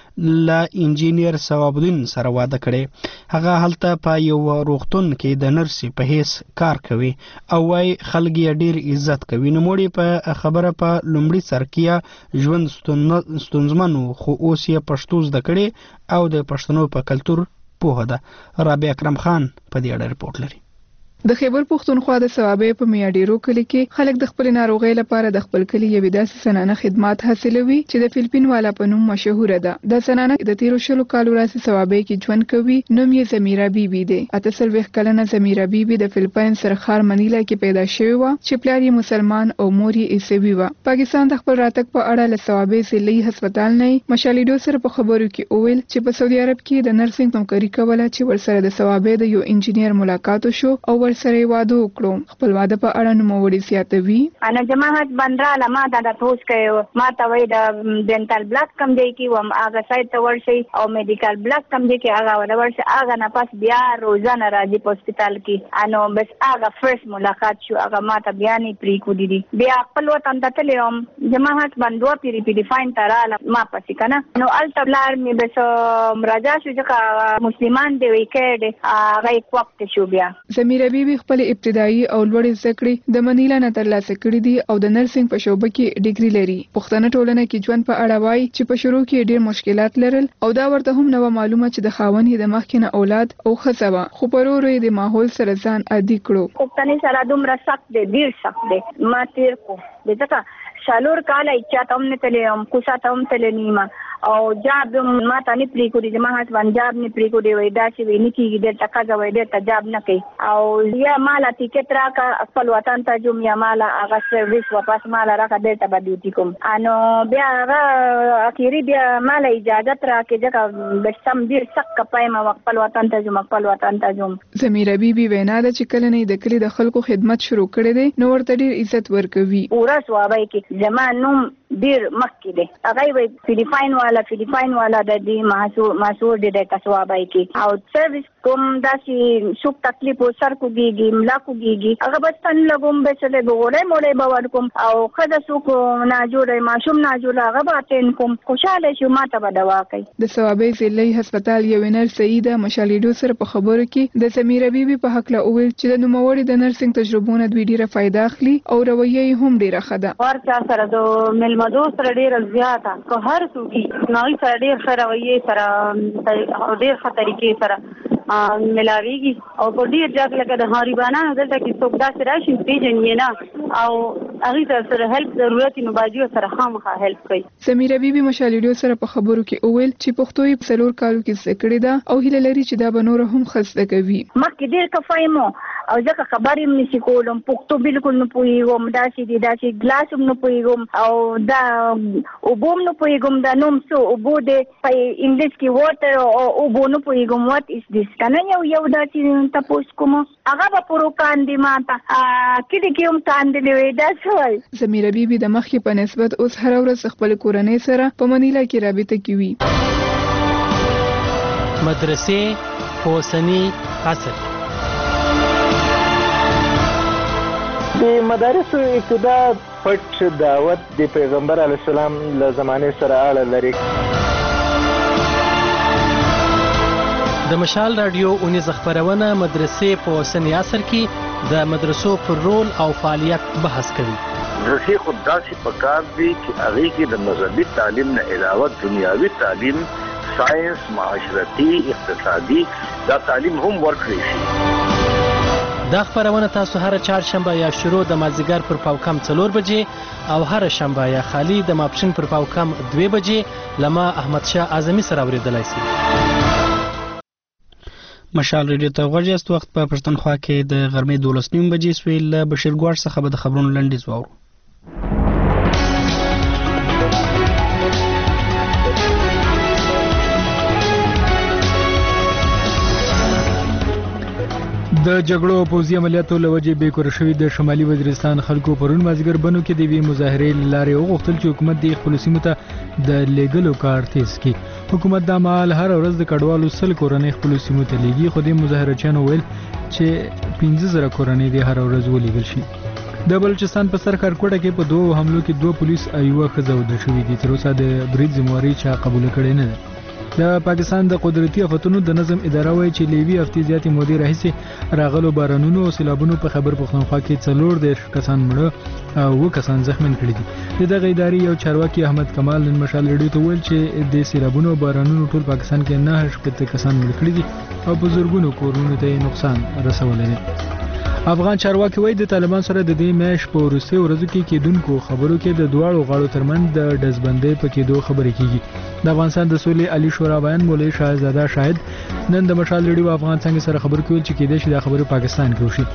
له انجینیر ثواب الدین سره واده کړي. هغه هلته په یو روغتون کې د نرسي په هیڅ کار کوي او وايي خلک یې ډیر عزت کوي. نوموړي په خبره په لومړي سر کې ژوند ستونزمن خو اوس یې پښتو زده کړي او د پښتنو په کلتور پوهه ده. رابع اکرم خان په دې اړه رپورټ لري. د خیبر پښتونخوا د صوابۍ په میاډیرو کلی کې خلک د خپل ناروغۍ لپاره د خپل کلی یوې داسې سنانه خدمات حاصلوي چې د فلیپین والا په نوم مشهوره ده. د سنانه د 13 کالو راځي صوابۍ کې ژوند کوي. نوم یې زمیره بیبي دی. 48 کلنه زمیره بیبي د فلیپین سرخار منیلا کې پیدا شوې و چې پلار یې مسلمان او مور یې عیسوي و. پاکستان د خپل راتګ په اړه له صوابۍ ضلعي هسپتال نه مشالیډو سره په خبرو کې وویل چې په سعودي عرب کې د نرسنګ همکاري کوله چې ورسره د صوابۍ د یو انجینیر ملاقات وشو او ورسره واده وکړو. خپل واده په اړه نوموړي زیاتوي. انا جماعت بندراله ما دا تاسو کوي ما ته وای د ډنټل بلاک کم دی کی و هغه سایت ته ورشي او میډیکل بلاک کم دی کی هغه ورشي هغه نه پاس بیا روزانه راځي په هسپتال کې انو بس هغه فرست ملاقات شو هغه ما ته بیان پری کو دي بیا خپل وطن ته تلم جماعت بندو پی فاین تراله ما پسې کنه نو الټبلار می بس مراجعه شو چې مسلمان دی وکړي هغه وخت شو. بیا زمیره بیبي خپل ابتدایي او لوړې زده کړې د منیلا نه ترلاسه کړې دي او د نرسنګ په شعبه کې ډیګري لري. پښتنه ټولنه کې ژوند په اړه وایي چې په شروع کې ډېر مشکلات لرل او دا ورته هم نو معلومه چې د خاوند د مخکینه اولاد او ښځه وه خو په ورو ورو د ماحول سره ځان عادي کړو. پښتني سره دومره سخت دی ډېر سخت دی ما تیر کو ځکه شالور کال اچا ته هم نه تلم کوڅه ته هم تللی نیمه او جاب ما ته نه پری کو دي ما هڅ پنجاب نه پری کو دی وای دا چې ویني کیږي د ټکا ځوي د تجاب نه کوي او یا مالا ټیکټ راکا خپل وطن ته جوم یا مالا هغه سرویس واپس مالا راکا د ته بدوتی کوم انو بیا هغه اخیری بیا مالا اجازه راکې ځکه بسم ډیر سخت کپای ما خپل وطن ته جوم خپل وطن ته جوم. زمیره بیبي وینا ده چې کله نه د کلی د خلکو خدمت شروع کړي دي نو ورته ډیر عزت ورکوي. پورا سوابای کې زمانوم ډیر مخکې دی هغه وی فلیپاین والا د دې ماسور دی د کسوابای کې او سرویس کوم داسې شوک تکلیف سر کوږي ملا کوږي هغه بس تن لګوم به څه له موړې باور کوم او خدای سوک نه جوړې ماشوم نه جوړ هغه باتین کوم خوشاله شو ماته به دوا کوي. د صوابۍ ضلعي هسپتال یو نرس سیده مشالیډو سره په خبرو کې د زمیره بیبي په حق له اویل چې د نوموړي د نرسنګ تجربونه دوی ډیره فائدہ اخلي او رویه هم ډیره ښه ده. ورچا سره د ملمدو سره ډیره زیاته که هر څوک نوې سره ډیر ښه رویه سره ډیر ښه طریقې سره ملاویږي او په ډیر ځکه لکه د هاریبانانو دلته کې څوک داسې راشي پیژنې نه او هغه سره هیلپ ضرورت نو باجو سره خامخا هیلپ کوي. زمیره بیبي مشالیډو سره په خبرو کې اویل چې پښتو یې په څلور کالو کې زده کړې ده او هیله لري چې دا به نور هم خسته کوي. مخکې ډیر کفایمو او ځکه خبرې هم نشي کولم پښتو بالکل نه پوهیږم داسې ګلاس هم نه پوهیږم او دا اوبو هم نه پوهیږم دا نوم څه اوبو دی په انګلیش کې واټر او اوبو نه پوهیږم واټ از دیس کنه یو داسې تاسو کوم هغه به پرو کاندي ماته کله کې هم کاندلې وې دا څه. زمیره بیبي د مخکې په نسبت اوس هر ورځ خپل کورنۍ سره په منیلا کې رابطه کوي. مدرسې اوسنی عصر د مدارسو ابتدا پټ دعوت د پیغمبر علیه السلام له زمانې سره اړه لري. د مشال رادیو اونیز خبرونه مدرسې په سن عصر کې د مدرسو پر رول او فعالیت بحث کوي. مدرسې خود داسې پکار دي چې هغې کې د مذهبي تعلیم نه علاوه دنیاوي تعلیم، ساینس، معاشرتي، اقتصادي دا تعلیم هم ورکړی شي. دا خبرونه تاسو هر چهارشنبه یا شروع د مازدیګر پر پاوکم 4 بجې او هر شنبه یا خالی د ماپښین پر پاوکم 2 بجې لما احمد شاه اعظمي سره اوریدلای شي. مشال ریډیو ته غوږ یاست. وخت په پښتونخوا کې د غرمې 12:30 بجې سوی. له بشیر ګواړ څخه به د خبرونو لنډیز واورو. د جګړو او پوځي عملیاتو له وجې بېکوره شوي د شمالي وزیرستان خلکو پرون مازدیګر بنو کې د یوې مظاهرې له لارې وغوښتل چې حکومت د خپلو سیمو ته د لیږلو کار تیز کړي. حکومت دا مهال هر ورځ د کډوالو 100 کورنۍ خپلو سیمو ته لیږي، خو د مظاهرچیانو ویل چې 15,000 کورنۍ دې هر ورځ ولیږل شي. د بلوچستان په سر کارکوټه کې په 2 حملو کې 2 پولیس او یوه ښځه وژل شوي دي. تر اوسه د برید ذمہواري چا قبول کړې نه ده. د پاکستان د قدرتي آفتونو د نظم اداره وایي چې له یوې هفتې زیاتې مودې راهیسې راغلو بارانونو او سیلابونو په خیبر پښتونخوا کې 14 کسان مړه او 9 کسان زخمیان کړي دي. د دغه ادارې یو چارواکي احمد کمال نن مشال ریډیو ته ویل چې د سیلابونو او بارانونو ټول پاکستان کې 9 کسان مړه کړي دي او په زرګونو کورونو ته نقصان رسولی دی. افغان چارواکي وایي د طالبان سره د دې میاشت په وروستیو ورځو کې کېدونکو خبرو کې د دواړو غاړو ترمنځ د ډزبندۍ په کېدو خبرې کېږي. د افغانستان د سولې عالی شورا بیان مولوي شاهزاده شاهد نن د مشال ریډیو افغان څنګه سره خبرو کې ویل چې کېدای شي دا خبرې پاکستان کې وشي.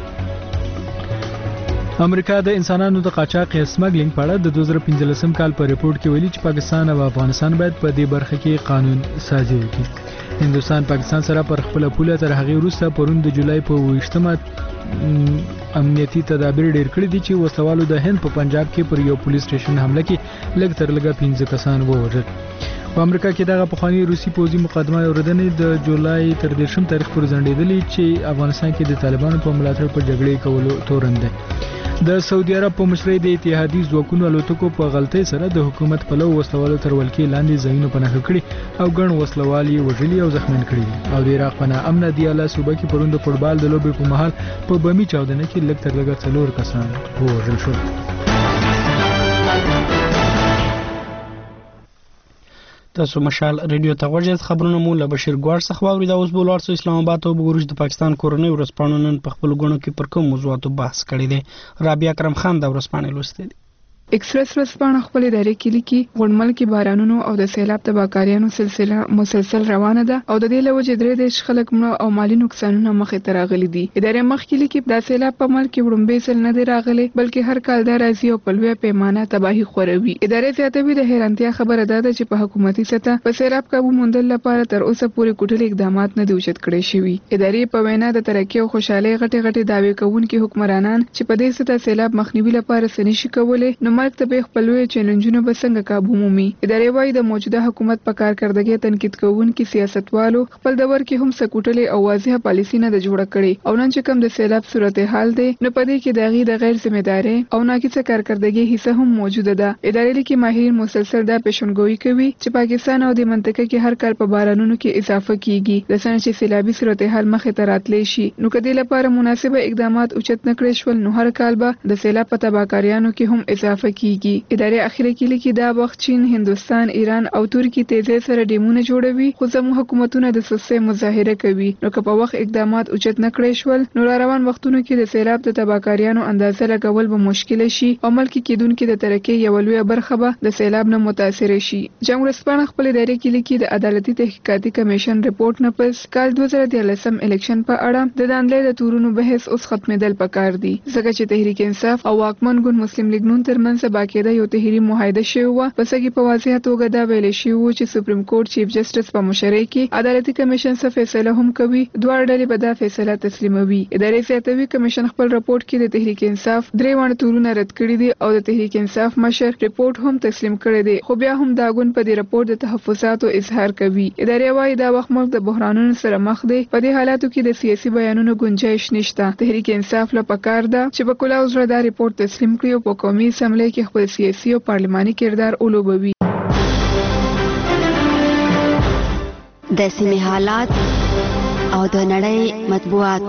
امریکا د انسانانو د قاچاق یا سمګلینګ په اړه د 2015 کال په ریپورت کې ویلي چې پاکستان او افغانستان باید په دې برخه کې قانون سازي وکړي. هندوستان پاکستان سره پر خپل پوله تر هغه وروسته پرون د جولای په 28 امنیتي تدابیر ډیر کړی دي چې وسوالو د هند په پنجاب کې پر یو پولیس سټیشن حمله کې لږ تر لږه 15 کسان ووژل. په امریکا کې دغه پخوانی روسي پوځي مقدمه اورېدنې د جولای تر 13 تاریخ پورې ځنډېدلې چې افغانستان کې د طالبانو په ملاتړ په جګړې کولو تورن دی. د سعودي عرب په مشرۍ د اتحادي ځواکونو الوتکو په غلطۍ سره د حکومت پلو وسلوالو تر ولکې لاندې ځایونه په نښه کړي او ګڼ وسلوال یې وژلي او زخمیان کړي دي. او د عراق په ناامنه دیاله صوبه کې پرون د فوټبال د لوبې په مهال په بمي چاودنه کې لږ تر لږه 4 کسان ووژل شول. تاسو مشال ریډیو ته غوږ یاست. خبرونه مو له بشیر ګواړ څخه واورید. اوس به ولاړ سو اسلام آباد او بګورج د پاکستان کورنۍ ورځپاڼو نن په خپل غونډو کې پر کوم موضوعاتو بحث کړی دی. رابعه کرم خان د ورځپاڼې لوستې دي. ایکسپریس ورځپاڼه خپل ادارې کې لیکي غونډمل کې بارانونو او د سیلاب تباکاریانو سلسله مسلسل روانه ده او د دې له وجې درې د خلک مړه او مالی نقصانونه مخې ته راغلي دي. ادارې مخکې لیکي دا سیلاب په ملک کې وړومبی ځل نه دی راغلی بلکې هر کال دا راځي او په لویه پیمانه تباهي خوروي. ادارې زیاتوي د حیرانتیا خبره ده چې په حکومتي سطح په سیلاب قابو موندل لپاره تر اوسه پورې کوټلي اقدامات نه دي اوچت کړي شوي. ادارې په وینا د ترقۍ او خوشحالۍ غټې دعوې کوونکي حکمرانان چې په دې سطح سیلاب مخنیوي لپاره څه نشي کولی نو ملک ته به خپل چیلنجونه به څنګه قابو مومي. ادارې وايي د موجوده حکومت په کارکردګۍ تنقید کوونکي سیاستوالو خپل دور کې هم سکوټلې او واضحه پالیسي نه د جوړه کړې او نن چې کوم د سیلاب صورتحال دی نو په دې کې د غیر ذمہداري او ناقصه کارکردګۍ حصہ هم موجوده ده. ادارې لیکي ماهرین مسلسل دا پیشنګوئی کوي چې پاکستان او د منطقه کې هر کال په بارانونو کې اضافه کیږي د سنه چې سیلابي صورتحال مخې ته راتلی شي نو کدی لپاره مناسبه اقدامات اوچت نکړي شول نو هر کال به د سیلاب په تباکاریانو کې هم اضافه کیږي. ادارې اخیره کې لیکي دا وخت چین، هندوستان، ایران او ترکی تیزی سره ډیمونه جوړوي خو زموږ حکومتونه د سستۍ مظاهره کوي نو که په وخت اقدامات اوچت نکړي شول نو روان وختونو کې د سیلاب د تباکاریانو اندازه لګول به مشکل شي او ملک کېدونکو د ترقۍ یو لوی برخه به د سیلاب نه متاثر شي. جنگ ورځپاڼه خپل ادارې کې لیکي د عدالتي تحقیقاتي کمیشن ریپورت نه پس کال 2013 الیکشن په اړه د دانلې د تورونو بحث اوس ختمېدل پکار دي ځکه چې تحریک انصاف او واکمن ګوند مسلم لیگ نون ترمنځ باقاعده یو تحریری معاهده شوی و پس کې په واضح توګه دا ویل شوی و چې سپریم کورټ چیف جسټس په مشرۍ کې عدالتي کمیشن څخه فیصله هم کوي دوه ډلې به دا فیصله تسلیموي. ادارې زیاتوي کمیشن خپل رپورت کې د تحریک انصاف 3 وړ تورونه رد کړي دي او د تحریک انصاف مشر رپورت هم تسلیم کړی دی خو بیا هم دا ګوند په دې رپورت د تحفظاتو اظهار کوي. ادارې وايي دا وخت ملک د بحرانونو سره مخ دی په دې حالاتو کې د سیاسي بیانونو گنجائش نشته. تحریک انصاف له پکار ده چې په کله اوس دا رپورت تسلیم کړي او په قومي اسمبلی کې خپل سیاسي او پارلماني کردار ولوبوي. د سیمې حالات او د نړۍ مطبوعات.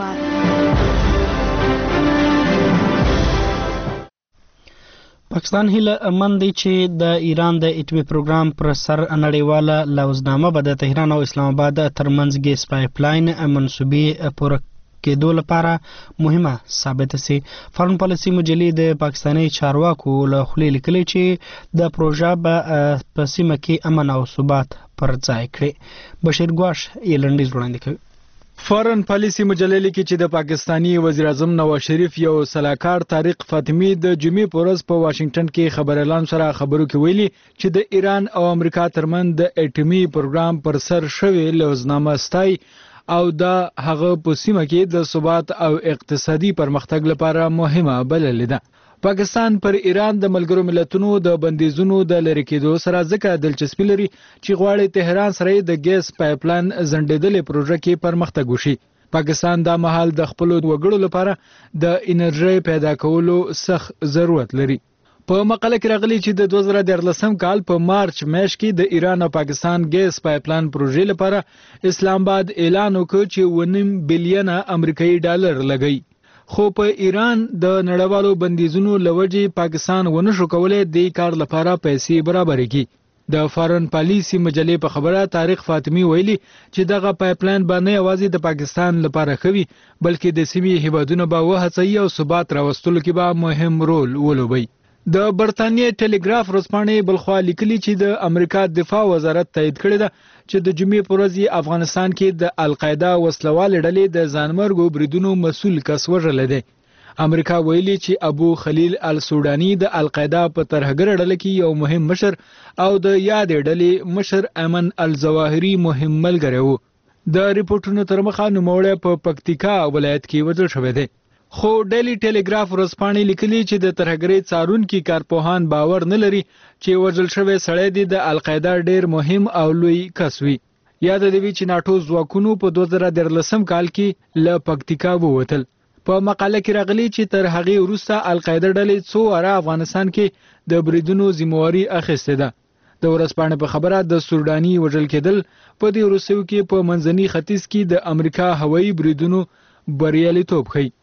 پاکستان هیله من دی چې د ایران د اټومي پروګرام پر سر نړیواله لوزنامه به د تهران او اسلام آباد ترمنځ ګیس پایپ لاین منسوبي پوره کېدو لپاره مهمه ثابته سي. فارن پالیسي مجلې د پاکستاني چارواکو له خولې لیکلي چې د پروژه په سیمه کې امن او ثبات پر ځای کړي. بشیر ګواش یې لنډیز وړاندې کوي. فارن پالیسي مجلې لیکي چې د پاکستانی وزیر اعظم نواز شریف یو سلاکار طارق فاطمی د جمعې په ورځ په واشنگټن کې خبر اعلان سره خبرو کې ویلي چې د ایران او امریکا ترمنځ د اټومي پروګرام پر سر شوی لوزنامه ستای او د هغه په سیمه کې د ثبات او اقتصادي پرمختګ لپاره مهمه بللې ده. پاکستان پر ایران د ملګرو ملتونو د بندیزونو د لری کېدو سره ځکه دلچسپي لري چې غواړي تهران سره د ګیس پایپ لاین زندېدلې پروژه کې پرمختګ وشي. پاکستان د مهال د خپل وګړو لپاره د انرژي پیدا کولو سخت ضرورت لري. په مقاله کې راغلي چې د 2013 کال په مارچ میاشت کې د ایران او پاکستان ګیس پایپ لاین پروژې لپاره اسلام آباد اعلان وکړ چې 1.5 بلین امریکایي ډالر لګي. خو په ایران د نړیوالو بندیزونو لوجې پاکستان ونه شو کولای د کار لپاره پیسې برابرې کړي. د فارن پالیسي مجلې په خبره طارق فاطمی ویلي چې دغه پایپ لاین به نه یوازې د پاکستان لپاره خوي بلکې د سیمې هیوادونو به وهڅوي او ثبات راوستلو کې به مهم رول ولوبي. د برتانیې ټلګراف ورځپاڼې بلخوا لیکلي چې د امریکا دفاع وزارت تایید کړی ده چې د جمعې په ورځ افغانستان کې د القاعده وسلوال ډلې د ځانمرګو بریدونو مسؤل کس وژلی دی. امریکا ویلي چې ابو خلیل السوداني د القاعده په ترهګر ډله کې یو مهم مشر او د یادې ډلې مشر ایمن الظواهري مهم ملګری و. د ریپورتونو تر مخه نوموړی په پکتیکا ولایت کې وژل شوی دی. خو ډیلی ټلګراف ورځپاڼې لیکلي چې د ترهګرۍ څارونکي کارپوهان باور نه لري چې وژل شوی سړی د القاعده ډیر مهم او لوی کس وي. یاد دی چې ناټو ځواکونو په 2013 کال کې له پکتیکا ووتل. په مقاله کې راغلي چې تر هغې وروسته القاعده ډلې څو واره افغانستان کې د بریدونو ذمہواري اخیستې ده. د ورځپاڼې په خبره د سوداني وژل کېدل په دې وروستیو کې په منځني ختیځ کې د امریکا هوایي بریدونو بریالیتوب ښیي.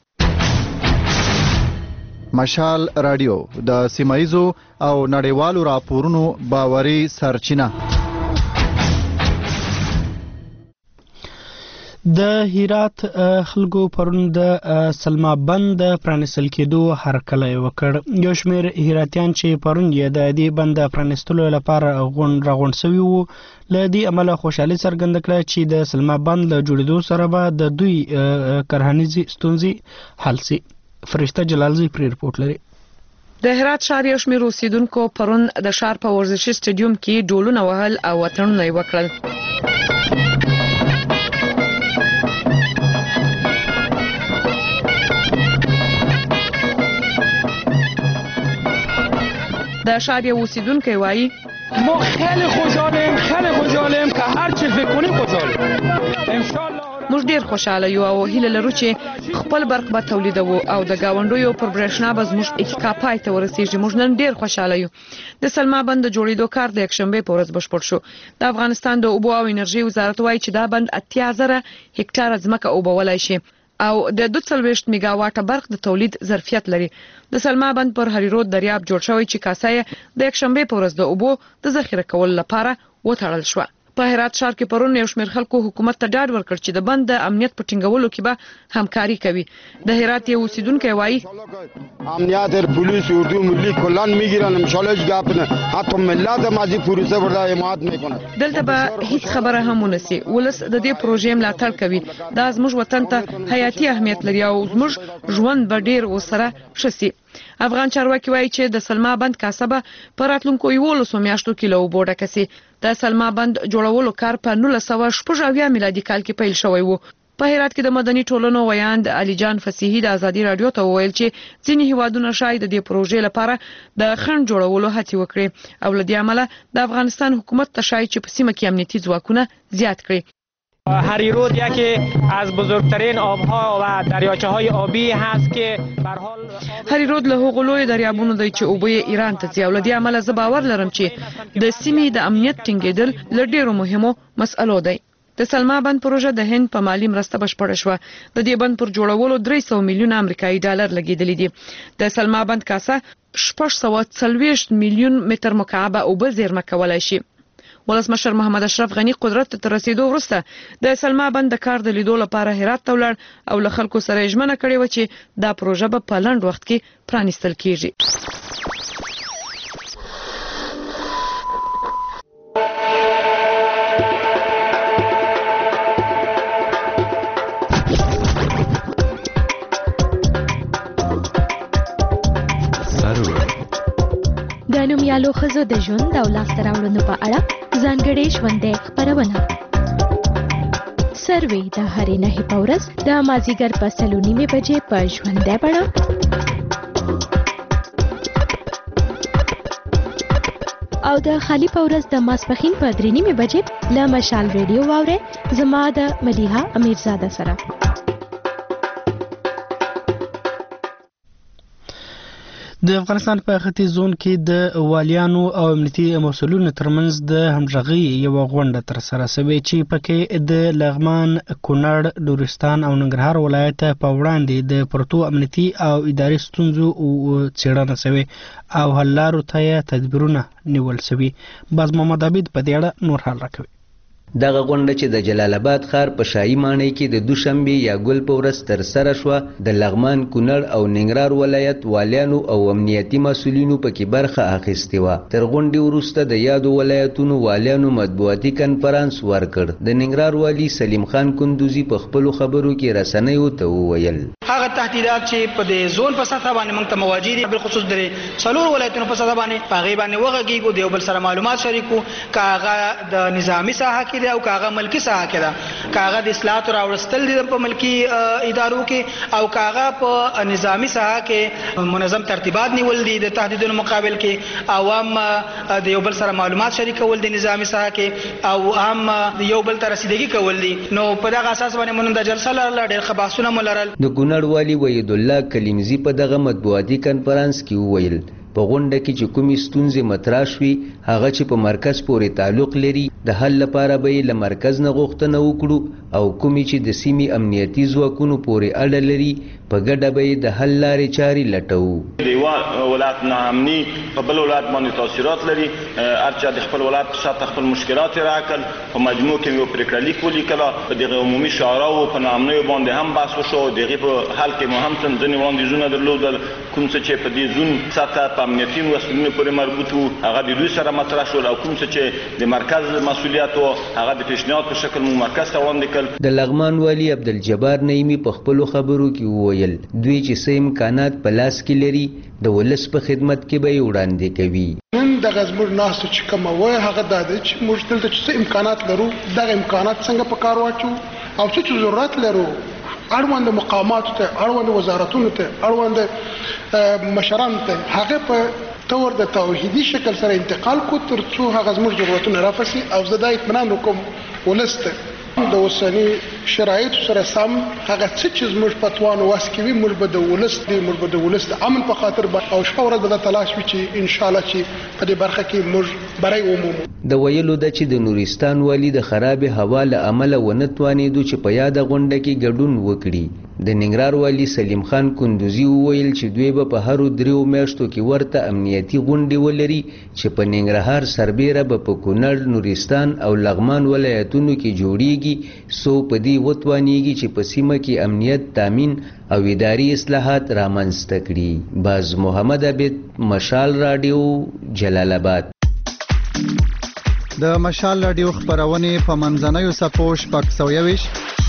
مشال رادیو د سیمایزو او نړیوالو راپورونو باوري سرچینه. د هرات خلکو پرون د سلما بند پرانیستل کېدو هرکلی وکړ. یو شمېر هراتیان چې پرون یې د دې بند پرانیستلو لپاره راغونډ شوي وو له دې امله خوشحالي څرګنده کړه چې د سلما بند له جوړېدو سره به د دوی کرهنیزې ستونزې حل سي. فرشته جلالزی پری رپورت لري. د هرات ښار یو شمېر اوسیدونکو پرون د ښار په ورزشي سټیډیوم کې ډولونه وهل او اتڼونه یې وکړل. د ښار یو اوسیدونکی وایي ما خیلی خوشحالیم که هر چی فکر کنیم خوشحالیم. انشالله موږ ډیر خوشاله یو او هیله لرو چې خپل برق به تولیدوو او د گاونډیو پر برېښنا به زموږ اتکا پای ته ورسیږي. موږ نن ډیر خوشاله یو. د سلما بند د جوړېدو کار د یکشنبې په ورځ بشپړ شو. د افغانستان د اوبو او انرژي وزارت وایي چې دا بند 80,000 هکټاره ځمکه اوبولای شي او د 240 میگاواټه برق د تولید ظرفیت لري. د سلما بند پر هریرود دریاب جوړ شوی چې کاسه د یکشنبې په ورځ د اوبو د ذخیره کولو لپاره وتړل شو. په هرات ښار کې پرون یو شمېر خلکو حکومت ته ډاډ ورکړ چې د بند د امنیت په ټینګولو کې به همکاري کوي. د هرات یو اوسیدونکی وایي امنیت پلیس اردو ملی کلان میگیرن ان شاء الله گپ نه حتی ملت مازی پروسه وردا حمایت میکنه. دلته به هیڅ خبره هم ونسی. ولس د دې پروژې ملاتړ کوي. دا زموږ وطن ته حیاتي اهمیت لري او زموږ ژوند به ډیر وسره شسي. افغان چارواکي وایي چې د سلما بند کاسبه په راتلونکو 11 میاشتو کې له اوبو ډکه سي. د سلما بند جوړولو کار په 1986 میلادي کال کې پیل شوی و. په هرات کې د مدني ټولنو ویاند علي جان فصیحي د ازادي رادیو ته وویل چې ځینې هیوادونه شاید د دې پروژې لپاره د خنډ جوړولو هڅې وکړي او له دې امله د افغانستان حکومت ته شاید چې په سیمه کې امنیتي ځواکونه زیات کړي. هریرود یکی از بزرگترین آبها و دریاچه‌های آبی هست که به هر حال هریرود له هغو لوی دریابونو دی چې اوبه ایران ته ځي او له دې امله زه باور لرم چې د سیمې د امنیت ټینګېدل له ډېرو مهمو مسئلو دی. د سلما بند پروژه د هند په مالی مرسته بشپړه شوه. د دې بند پر جوړولو 300 میلیون امریکایي ډالر لګیدلي دي. د سلما بند کاسه 640 میلیون متر مکعب اوبه زیرمه کولای شي. ولسمشر محمد اشرف غنی قدرت ته رسیدو وروسته د سلما بند د کار د لیدو لپاره هرات ته ولاړ او له خلکو سره ژمنه کړې و چې دا پروژه به په لنډ وخت کې پرانیستل کیږي. د نومیالو ښځو د ژوند او لاسته راوړنو په اړه ځانګړې ژوندۍ خپرونه سروې د هرې نهې په ورځ د مازدیګر په 3:30 بجې په ژوندۍ بڼه او د خالي په ورځ د ماسپښین په 3:30 بجې له مشال ریډیو واورئ زما د مدیحه امیرزاده سره. د افغانستان په ختیځ زون کې د والیانو او امنیتي مسؤلینو ترمنځ د همغږۍ یو غونډه ترسره شوې چې پکې د لغمان، کونړ، نورستان او ننګرهار ولایت په وړاندې د پرتو امنیتي او اداري ستونزو څېړنه شوې او حل لارو ته تدبیرونه نیول شوي. باز محمد عبید په دې اړه نور حال راکوي. دغه غونډه چې د جلال آباد ښار په شاهي ماڼۍ کې د دوشنبې یا ګل په ورځ ترسره شوه، د لغمان، کونړ او ننګرهار ولایت والیانو او امنیتي مسؤلینو پکې برخه اخیستې وه. تر غونډې وروسته د یادو ولایتونو والیانو مطبوعاتي کنفرانس ورکړ. د ننګرهار والي سلیم خان کندوزي په خپلو خبرو کې رسنیو ته وویل هغه تهدیدات چې په دې زون په سطح باندې موږ ته مواجه دي، بالخصوص د څلور ولایتونو په سطح باندې په هغې باندې وغږیږو، د یو بل سره معلومات شریکو، که هغه د نظامي ساحه کې او که هغه ملکی ساحه کې ده، که هغه د اصلاحاتو راوړستل دي په ملکی ادارو کې او که هغه په نظامي ساحه کې منظم ترتیبات نیول دي د تهدیدونو مقابل کې، او هم د یو بل سره معلومات شریکول دي نظامي ساحه کې، او هم د یو بل ته رسیدګي کول دي. نو په دغه اساس باندې موږ د جلسه لرله ډېر ښه بحثونه مو لرل. د کونړ والي وحید الله کلیمزي په دغه مطبوعاتي کنفرانس کې وویل په غونډه کې چې کومې ستونزې مطرح شوي هغه چې په مرکز پورې تعلق لري د حل لپاره به یې له مرکز نه غوښتنه وکړو او کومې چې د سیمې امنیتي ځواکونو پورې اړه لري په ګډه به یې د حل لارې چارې لټوو. د یوه ولایت ناامني په بل ولایت باندې تاثیرات لري، هر چا د خپل ولایت په شاته خپل مشکلات یې راکړل، په مجموع کې یو پرېکړه لیک ولیکله، په دغه عمومي شعراو په ناامنیو باندې هم بحث وشو، د هغې په حل کې مو هم ځینې وړاندیزونه درلودل، کوم څه چې په دې زون سطحه په امنیتي مسؤلینو پورې مربوط وو هغه د دوی سره مطرح شول، او کوم څه چې د مرکز مسؤلیت وو هغه د پیشنهاد په شکل مو مرکز ته وړاندې کړل. د لغمان والي عبدالجبار نعیمي په خپلو خبرو کې وویل دوی چې څه امکانات په لاس کې لري د ولس په خدمت کې به یې وړاندې کوي. نن دغه زموږ ناستو چې کومه وایي هغه دا دی چې موږ دلته چې څه امکانات لرو دغه امکانات څنګه په کار واچو، او څه چې ضرورت لرو اړوند مقاماتو ته، اړوند وزارتونو ته، اړوند مشرانو ته هغه په طور د توحیدي شکل سره انتقال کو تر څو هغه زموږ ضرورتونه رافسي. او زه دا اطمینان وکړم ولس ته د اوسني شرایطو سره سم هغه څه چې زموږ په توانو وس کې وي موږ به د ولس د امن په خاطر او شپه ورځ به دا تلاش وي چې انشاءالله چې په دې برخه کې موږ بری ومومو. د ویلو ده چې د نورستان والي د خراب هوا له امله ونه توانېدو چې په یاده غونډه کې ګډون وکړي. د ننګرهار والي سلیم خان کندوزي وویل چې دوی به په هرو 3 میاشتو کې ورته امنیتي غونډې ولري چې په ننګرهار سربیره به په کونړ، نورستان او لغمان ولایتونو کې جوړیږي سو په دې وتوانیږي چې په سیمه کې امنیت تامین او اداري اصلاحات رامنځته کړي. باز محمد عبید، مشال رادیو، جلال آباد. د مشال رادیو خبرونه په منځنوي سپو 621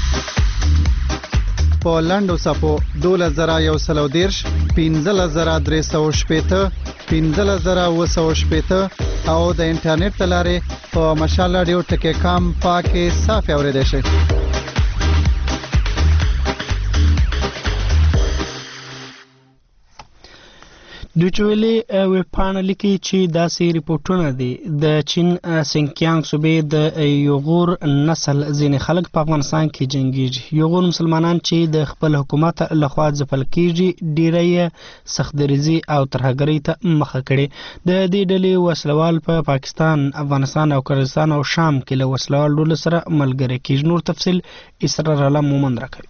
په لندو سپو 2130 15360 15760 او د انټرنیټ تلاره په mashalradio.com پاکه صاف اوریدل شي. دوچویلې ویبپاڼه لیکي چې داسې ریپورټونه دي د چین سینکیانګ صوبې د یوغور نسل ځینې خلک په افغانستان کې جنګیږي. یوغور مسلمانان چې د خپل حکومت لخوا ځپل کیږي ډیری یې سختدریزي او ترهګرۍ ته مخه کړې. د دې ډلې وسلوال په پاکستان، افغانستان او کردستان او شام کې له وسلوال ډلو سره ملګري کیږي. نور تفصیل اسرار الله مومند راکوي.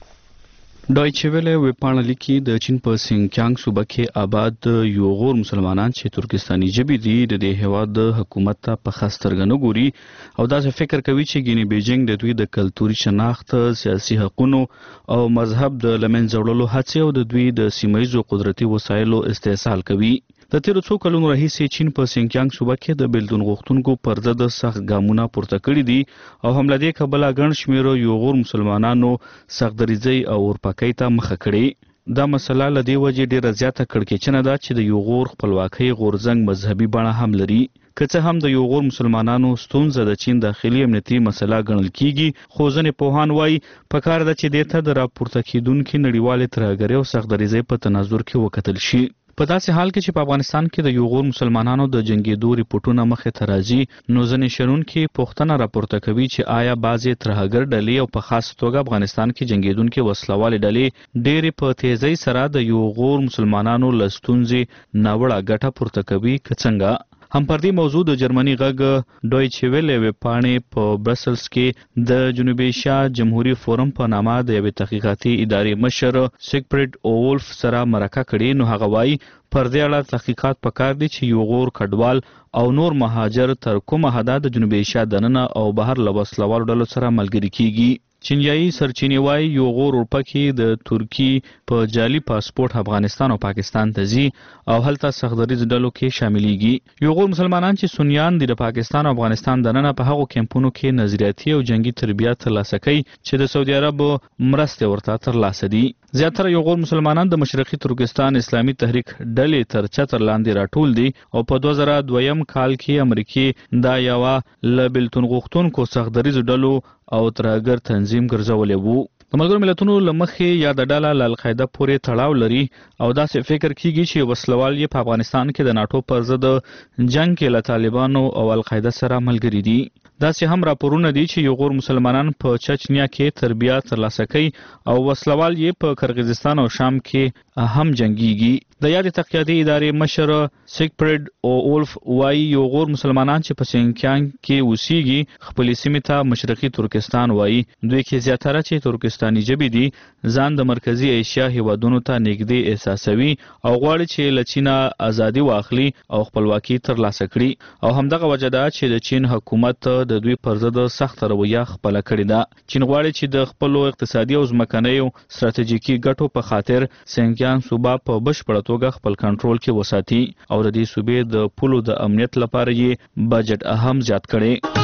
ډایچه ویله ویبپاڼه لیکي د چین په سینکیانګ صوبه کې آباد یوغور مسلمانان چې ترکستاني ژبې دي د دې هیواد د حکومت ته په خاص سترګه نه ګوري او داسې فکر کوي چې ګینې بیجینګ د دوی د کلتوري شناخت، سیاسي حقوقو او مذهب د لمنځه وړلو هڅې او د دوی د سیمه‌ییزو قدرتي وسایلو استحصال کوي. د تیرو څو کلونو راهیسې چین په سینکیانګ صوبه کې د بیلتون غوښتونکو پر ضد سخت ګامونه پورته کړي دي او هم له دې کبله ګڼ شمېر یوغور مسلمانانو سختدریزۍ او اورپکۍ ته مخه کړې. دا مسله له دې وجې ډېره زیاته کړکېچنه ده چې د یوغور خپلواکۍ غورځنګ مذهبي بڼه هم لري. که څه هم د یوغور مسلمانانو ستونزه د چین داخلي امنیتي مسله ګڼل کیږي، خو ځینې پوهان وایي پکار ده چې دې ته د راپورته کیدونکې نړیوالې ترهګرۍ او سختدریزۍ په تناظر کې وکتل شي. په داسې حال کې چې په افغانستان کې د یوغور مسلمانانو د جنګېدو ریپورټونه مخې ته راځي، نو ځینې شنونکي پوښتنه راپورته کوي چې آیا بعضې ترهګر ډلې او په خاص توګه افغانستان کې جنګېدونکې وسلوالې ډلې ډېرې په تیزۍ سره د یوغور مسلمانانو له ستونزې ناوړه ګټه پورته کوي که څنګه؟ هم پر دې موضوع د جرمني غږ ډویچه ویله ویبپاڼې په برسلز کې د جنوبي ایشیا جمهوریت فورم په نامه د یوې تحقیقاتي ادارې مشر سیګفریډ وولف سره مرکه کړې. نو هغه وایي پر دې اړه تحقیقات پکار دي چې یوغور کډوال او نور مهاجر تر کومه حده د جنوبي ایشیا دننه او بهر له وسلوالو ډلو سره ملګري کیږي. چینیایي سرچینې وایي یوغور اورپکي د ترکی په جعلي پاسپورت افغانستان او پاکستان ته ځي او هلته سختدریز ډلو کې شاملېږي. یوغور مسلمانان چې سنیان دي د پاکستان او افغانستان دننه په هغو کیمپونو کې نظریاتي او جنگي تربیات ترلاسه کوي چې د سعودي عرب مرستې ورته ترلاسه دي. زیاتره یوغور مسلمانان د مشرقي ترکستان اسلامي تحریک ډلې تر چتر لاندې راټول دي او په 2002 کال کې امریکې دا یوه له بیلتون غوښتونکو سختدریزو ډلو او ترهګر تنظیم ګرځولی وو. د ملګرو ملتونو له مخې یاده ډله له القاعده پورې تړاو لري او داسې فکر کیږي چې وسلوال یې په افغانستان کې د ناټو پر ضد جنګ کې له طالبانو او القاعده سره ملګري دي. داسې هم راپورونه دي چې یوغور مسلمانان په چچنیا کې تربیات ترلاسه کوي او وسلوال یې په قرغیزستان او شام کې هم جنګیږي. د یادې تحقیقاتي ادارې مشر سیګفریډ وولف وایي یوغور مسلمانان چې په سینکیانګ کې اوسیږي خپلې سیمې ته مشرقي ترکستان وایي. دوی کې زیاتره چې ترکستاني ژبې دي ځان د مرکزي ایشیا هیوادونو ته نږدې احساسوي او غواړي چې له چینه ازادي واخلي او خپلواکي ترلاسه کړي او همدغه وجه ده چې د چین حکومت د دوی پر ضد سخت رویه خپله کړې ده. چین غواړي چې د خپلو اقتصادي او ځمکنیو ستراتیژیکي ګټو په خاطر سینکیانګ صوبه په بشپړه توګه خپل کنټرول کې وساتي او د دې صوبې د پولو د امنیت لپاره یې بجټ هم زیات کړي.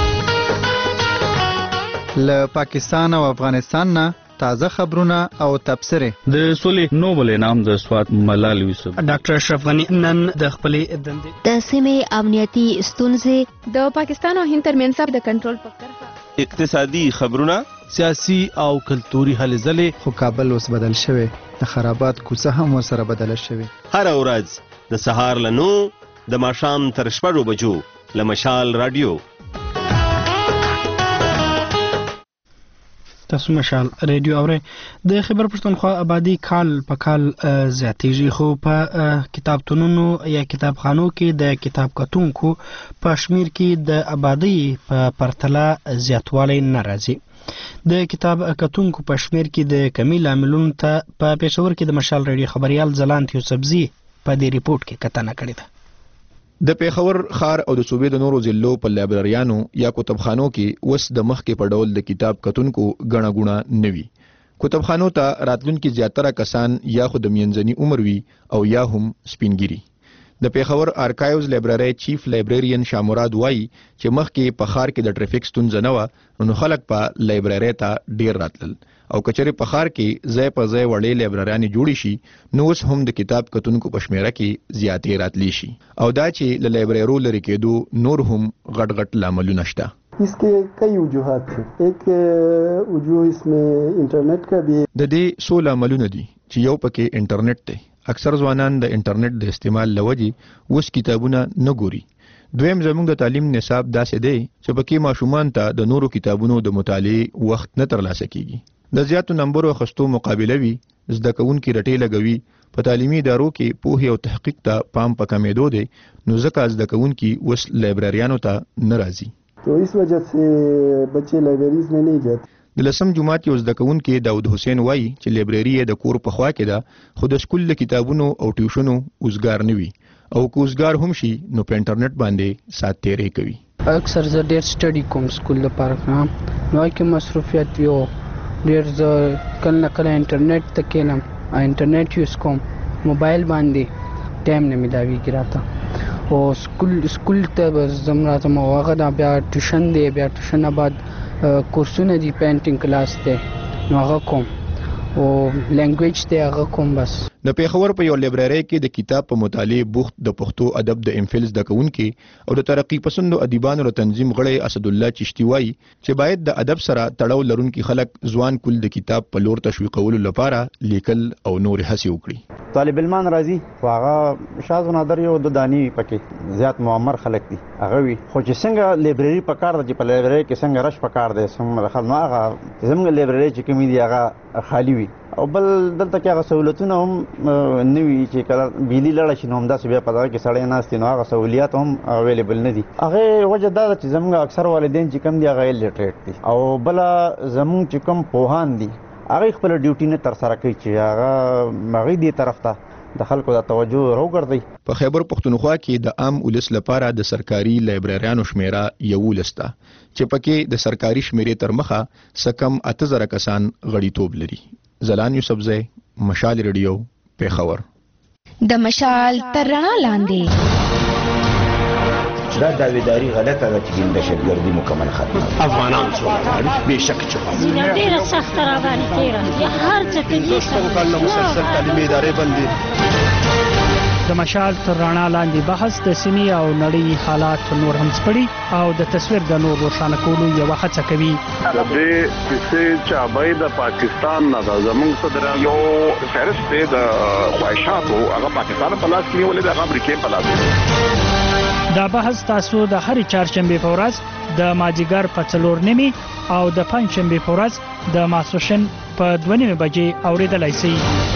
له پاکستان او افغانستان نه تازه خبرونه او تبصرې. د سولې نوبل انعام د سوات ملال یوسف ډاکټر اشرف غنی نن د خپلې دندې د سیمې امنیتي ستونزې د پاکستان او هند ترمنځ د کنټرول په کرښه اقتصادي خبرونه، سیاسي او کلتوري هلې ځلې. خو کابل اوس بدل شوی، د خرابات کوڅه هم ورسره بدله شوې. هر ورځ د سهار له 9 د ماښام تر 6 بجو له مشال رادیو. تاسو مشال ریډیو اورئ. د خیبر پښتونخوا آبادی کال په کال زیاتېږي، خو په کتابتونونو یا کتابخانو کې د کتاب کتونکو په شمیر کې د آبادی په پرتله زیاتوالی نه راځي. د کتاب کتونکو په شمیر کې د کمی لاملونو ته په پېښور کې د مشال ریډیو خبريال ځلاند یوسفزي په دې ریپورت کې کتنه کړې ده. د پیښور ښار او د صوبې د نورو ضلعو په لایبرریانو یا کتابخانو کې اوس د مخکې په ډول د کتاب کتونکو ګڼه ګوڼه نه وي. کتابخانو ته راتلونکي زیاتره کسان یا خو د منځني عمر وي او یا هم سپینګیري. د پیښور آرکایوز لایبرری چیف لایبرریان شامراد وایي چې مخکې په ښار کې د ټریفیک ستونزه نه وه، نو خلک په لایبرری ته ډیر راتلل او کچره په ښار کې ځای په ځای وړې لایبرریانې جوړې شي، نو اوس هم د کتاب کتونکو په شمیره کې زیاتې راتلی شي او دا چې له لایبرریو لرې کېدو نور هم غټ غټ لاملونه شته. इसके कई वजूहात थे. एक वजूह इसमें इंटरनेट का भी. د دې 16 لاملونه دي چې یو پکې انټرنیټ دی اکثر ځوانان د انټرنیټ د استعمال لوجي وس کتابونه نه ګوري. دویم زموږ د تعلیم نصاب داسې دی چې پکې ماشومان ته د نورو کتابونو د مطالعې وخت نه ترلاسه کیږي. د زیاتو نمبرو اخیستو مقابله وي، زده کوونکي رټې لګوي. په تعلیمي ادارو کې پوهې او تحقیق ته پام په کمیدو دی، نو ځکه زده کوونکي اوس لایبرریانو ته نه راځي. تو اس وجہ سے بچے لائبریریز میں نہیں جاتے. د لسم جماعت یو زده کوونکی داود حسین وایي چې لایبرری یې د کور په خوا کې ده، خو د سکول د کتابونو او ټیوشنو اوزګار نه وي، او که اوزګار هم شي نو په انټرنیټ باندې سات تیرې کوي. اکثر زه ډېر سټډي کوم سکول لپاره کوم، نو کې مصروفیت وي، ډېر زه کله نه کله انټرنیټ ته کینم، انټرنیټ یوز کوم، موبایل باندې ټایم نه ملاویږي راته، او سکول ته زم راځم، او هغه دا بیا ټیوشن دی، بیا ټیوشن بعد کورسونه دي، پینټینګ کلاس دی نو هغه کوم، او لینګویج دی هغه کوم. بس د پیښور په یو لایبرری کې د کتاب په مطالعه بوخت د پښتو ادب د امفل زده کوونکي او د ترقی پسندو ادیبانو له تنظیم غړی اسد الله چشتی وایي چې باید د ادب سره تړاو لرونکي خلک ځوان کول د کتاب په لور تشویقولو لپاره لیکل او نور هڅې وکړي. طالب علمان راځي خو هغه شاذ نادر یو د دانی پکې زیات معمر خلک دي، هغه وي خو چې څنګه لایبرری په کار ده، چې په لایبرری کې څنګه رش په کار دی، څنګه خل نو هغه زموږ لایبرری چې کوم دي هغه خالی وي، او بل دلته کې هغه سہولتونه هم نه وي چې کله بیلی لړ شي نو همداسې بیا په دغه کې سړی ناست نو هغه سہولیات هم اویلیبل نه دي. هغه وجه دا ده چې زموږ اکثر والدین چې کم دي هغه الټریټ دي، او بل زموږ چې کم پوهان دي هغه خپل ډیوټي نه تر سره کوي چې هغه دې طرف ته د خلکو د توجه راوګرځي. په خیبر پښتونخوا کې د عام ولس لپاره د سرکاري لایبرریانو شمیره 11 ده، چې پکې د سرکاري شمیرې تر مخه سکم 8000 کسان غړیتوب لري. زلان یوسفزی، مشال ریډیو، پیښور. د مشال تر رڼا لاندې دا داویداری غلطه ده چې دهشتګردي مکمل ختمه. افغانان څومره بېشک چې ډېره سخته راغلې تېره هر څه ته مسلسل تعلیمي ادارې بندي. د مشال تر رڼا لاندې بحث د سیمې او نړۍ حالات نور هم سپړي او د تصویر د نور روښانه کولو یو هڅه کوي. د دې چې چابای د پاکستان نه د زمونږ صدر یو فهرست دی د خواهشاتو هغه پاکستان په لاس کې نیولې د امریکا په لاس. دا بحث تاسو د هرې چهارشنبې په ورځ د مازیګر په 4:30 او د پنځشنبې په ورځ د ماسپښین په 2:30 بجې اوریدلای شئ.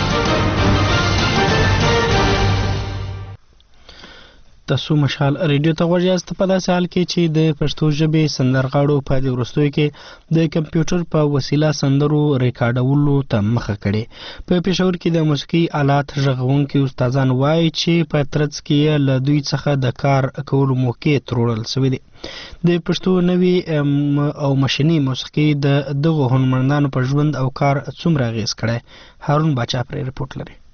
تاسو مشال ریډیو ته غوږ یاست په داسې حال کې چې د پښتو ژبې سندرغاړو په دې وروستیو کې د کمپیوټر په وسیله سندرو ریکارډولو ته مخه کړې. په پېښور کې د موسیقي آلات غږونکي استادان وایي چې په ترڅ کې له دوی څخه د کار کولو موقع ترورل شوې ده. د پښتو نوي او ماشیني موسیقي د دغو هنرمندانو په ژوند او کار څومره اغېز کړی. هارون باچا پرې رپورټ لري.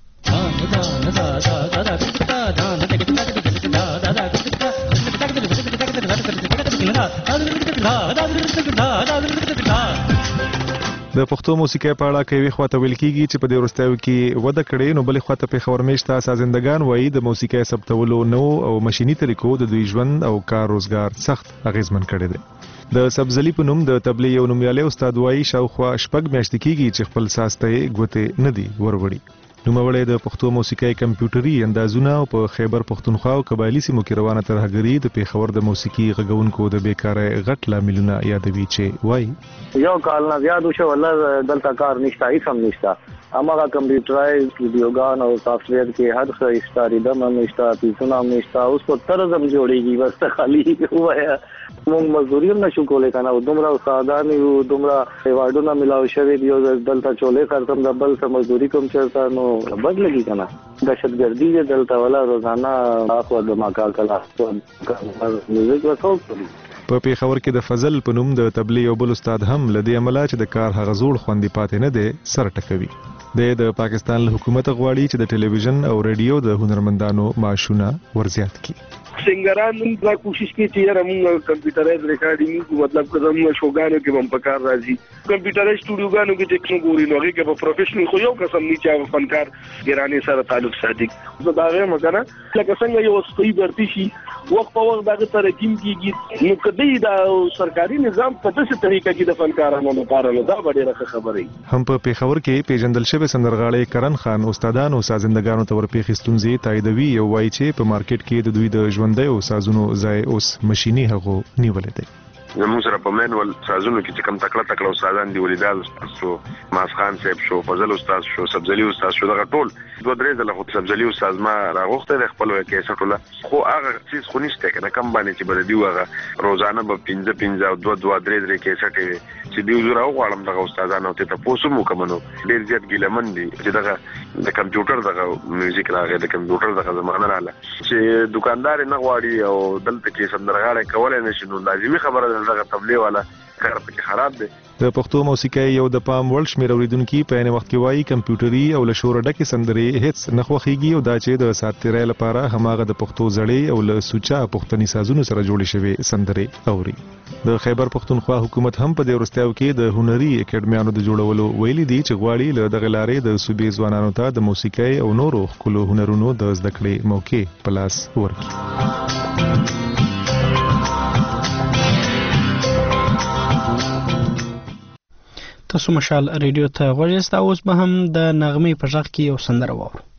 د پښتو موسیقي په اړه کوي خواته ویل کیږي چې په دې وروستیو کې وده کړې، نو بلې خواته پیښور میشته سازندگان وایي د موسیقي ثبتولو نو او ماشیني طریقو د دوی ژوند او کار روزګار سخت اغیزمن کړی دی. د سبزلی په نوم د تبلیغ یو نومیالی استاد وایي شاوخوا شپږ میاشتې کیږي چې خپل ساز ته ګوتې نه دي وروړي. نوموړی د پښتو موسیقي کمپیوټري اندازونه او په خیبر پښتونخوا او قبایلی سیمو کې روانه ترهګري د پیښور د موسیقي غږونکو د بیکارۍ غټ لاملونه یادوي چې وایي یو کال نه زیات وشو ولله دلته کار نشته، هیڅ هم نشته. هماغه کمپیوټرایز ویډیوګان او سافټویر کې هر څه نشته، ریدم هم نشته، پیسونه هم نشته. اوس په طرز هم جوړېږي، بس خالي وایا موږ مزدوري هم نشو کولی که نه. دومره استادان یو، دومره ایوارډونه میلاو شوي دي، دلته چولې خرڅم د بل څه مزدوري کوم چېرته، نو بد لګي که نه. دهشتګردي دی دلته ولا روزانه اخوا د ماکا کلاس میوزیک ورڅوک کوي. په پیښور کې د فضل په نوم د تبلیغ یو بل استاد هم لدې عمله چې د کار هغه زوړ خوندې پاتې نه دی سر ټکوي. د پاکستان له حکومت غواړي چې د ټلویزیون او ریډیو د هنرمندانو معاشونه ورزیات کړي. سنگران موږ دا کوشش کوي چې یاره موږ کمپیوټرایز ریکارډینګ مطلب که زموږ شوګانو کې هم په کار راځي. کمپیوټرایز سټوډیوګانو کې چې څنګه ګوري نو هغې کې به پروفیشنل خو یو قسم نه چې هغه فنکار ګرانې سره تعلق ساتي. زه د هغې یم که نه لکه څنګه یو وظیفې برتي شي وخت په وخت دغه ترقیم کېږي، نو که دی دا سرکاري نظام په داسې طریقه کې د فنکارانو لپاره نو دا به ډېره ښه خبره وي. هم په پیښور کې پیژندل شوی مشهور سندرغاړي کرن خان استادانو سازندګانو ته ورپېښې ستونزې تاییدوي او وایي چې په مارکیټ کې د دوی د ژوندیو سازونو ځای اوس ماشیني هغو نیولی دی. زموږ سره په مینول سازونو کې چې کوم تکړه استادان دي ولیدال شو، ماس خان صاحب شو، فضل استاد شو، سبزلی استاد شو، دغه ټول 2-3 ځله خو سبزلی استاد ما راغوښته د خپل کیسه ټوله خو هغه څیز خو نشته کنه کم باندې چې بده دی هغه روزانه به 15 او 2-3 کیسه چې دی زوره غواړم دغه استادانو ته تاسو مو کومنو ډیر زیات ګیلمن دي چې دغه د کمپیوټر دغه میوزیک راغی د کمپیوټر دغه زمانه رااله چې دکاندار نه غواړي او دلته کې سندرغاړي کولای نشي نو لازمي خبره ده دغه تبلیغ والا کار پکې خراب دی. د پښتو موسیقۍ یو د پام وړ شمېر اوریدونکي په عین وخت کې وایي کمپیوټري او له شوره ډکې سندرې هیڅ نه خوښېږي او دا چې د سات تیری لپاره هماغه د پښتو زړې او له سوچا پښتني سازونو سره جوړې شوې سندرې اوري. د خیبر پښتونخوا حکومت هم په دې وروستیو کې د هنري اکیډمیانو د جوړولو ویلي دي چې غواړي له دغه لارې د صوبې ځوانانو ته د موسیقۍ او نورو ښکلو هنرونو د زده کړې موقع په لاس ورکړي. تاسو مشال ریډیو ته غوږ یاست، اوس به هم د نغمې په غږ کې یو سندره واورو.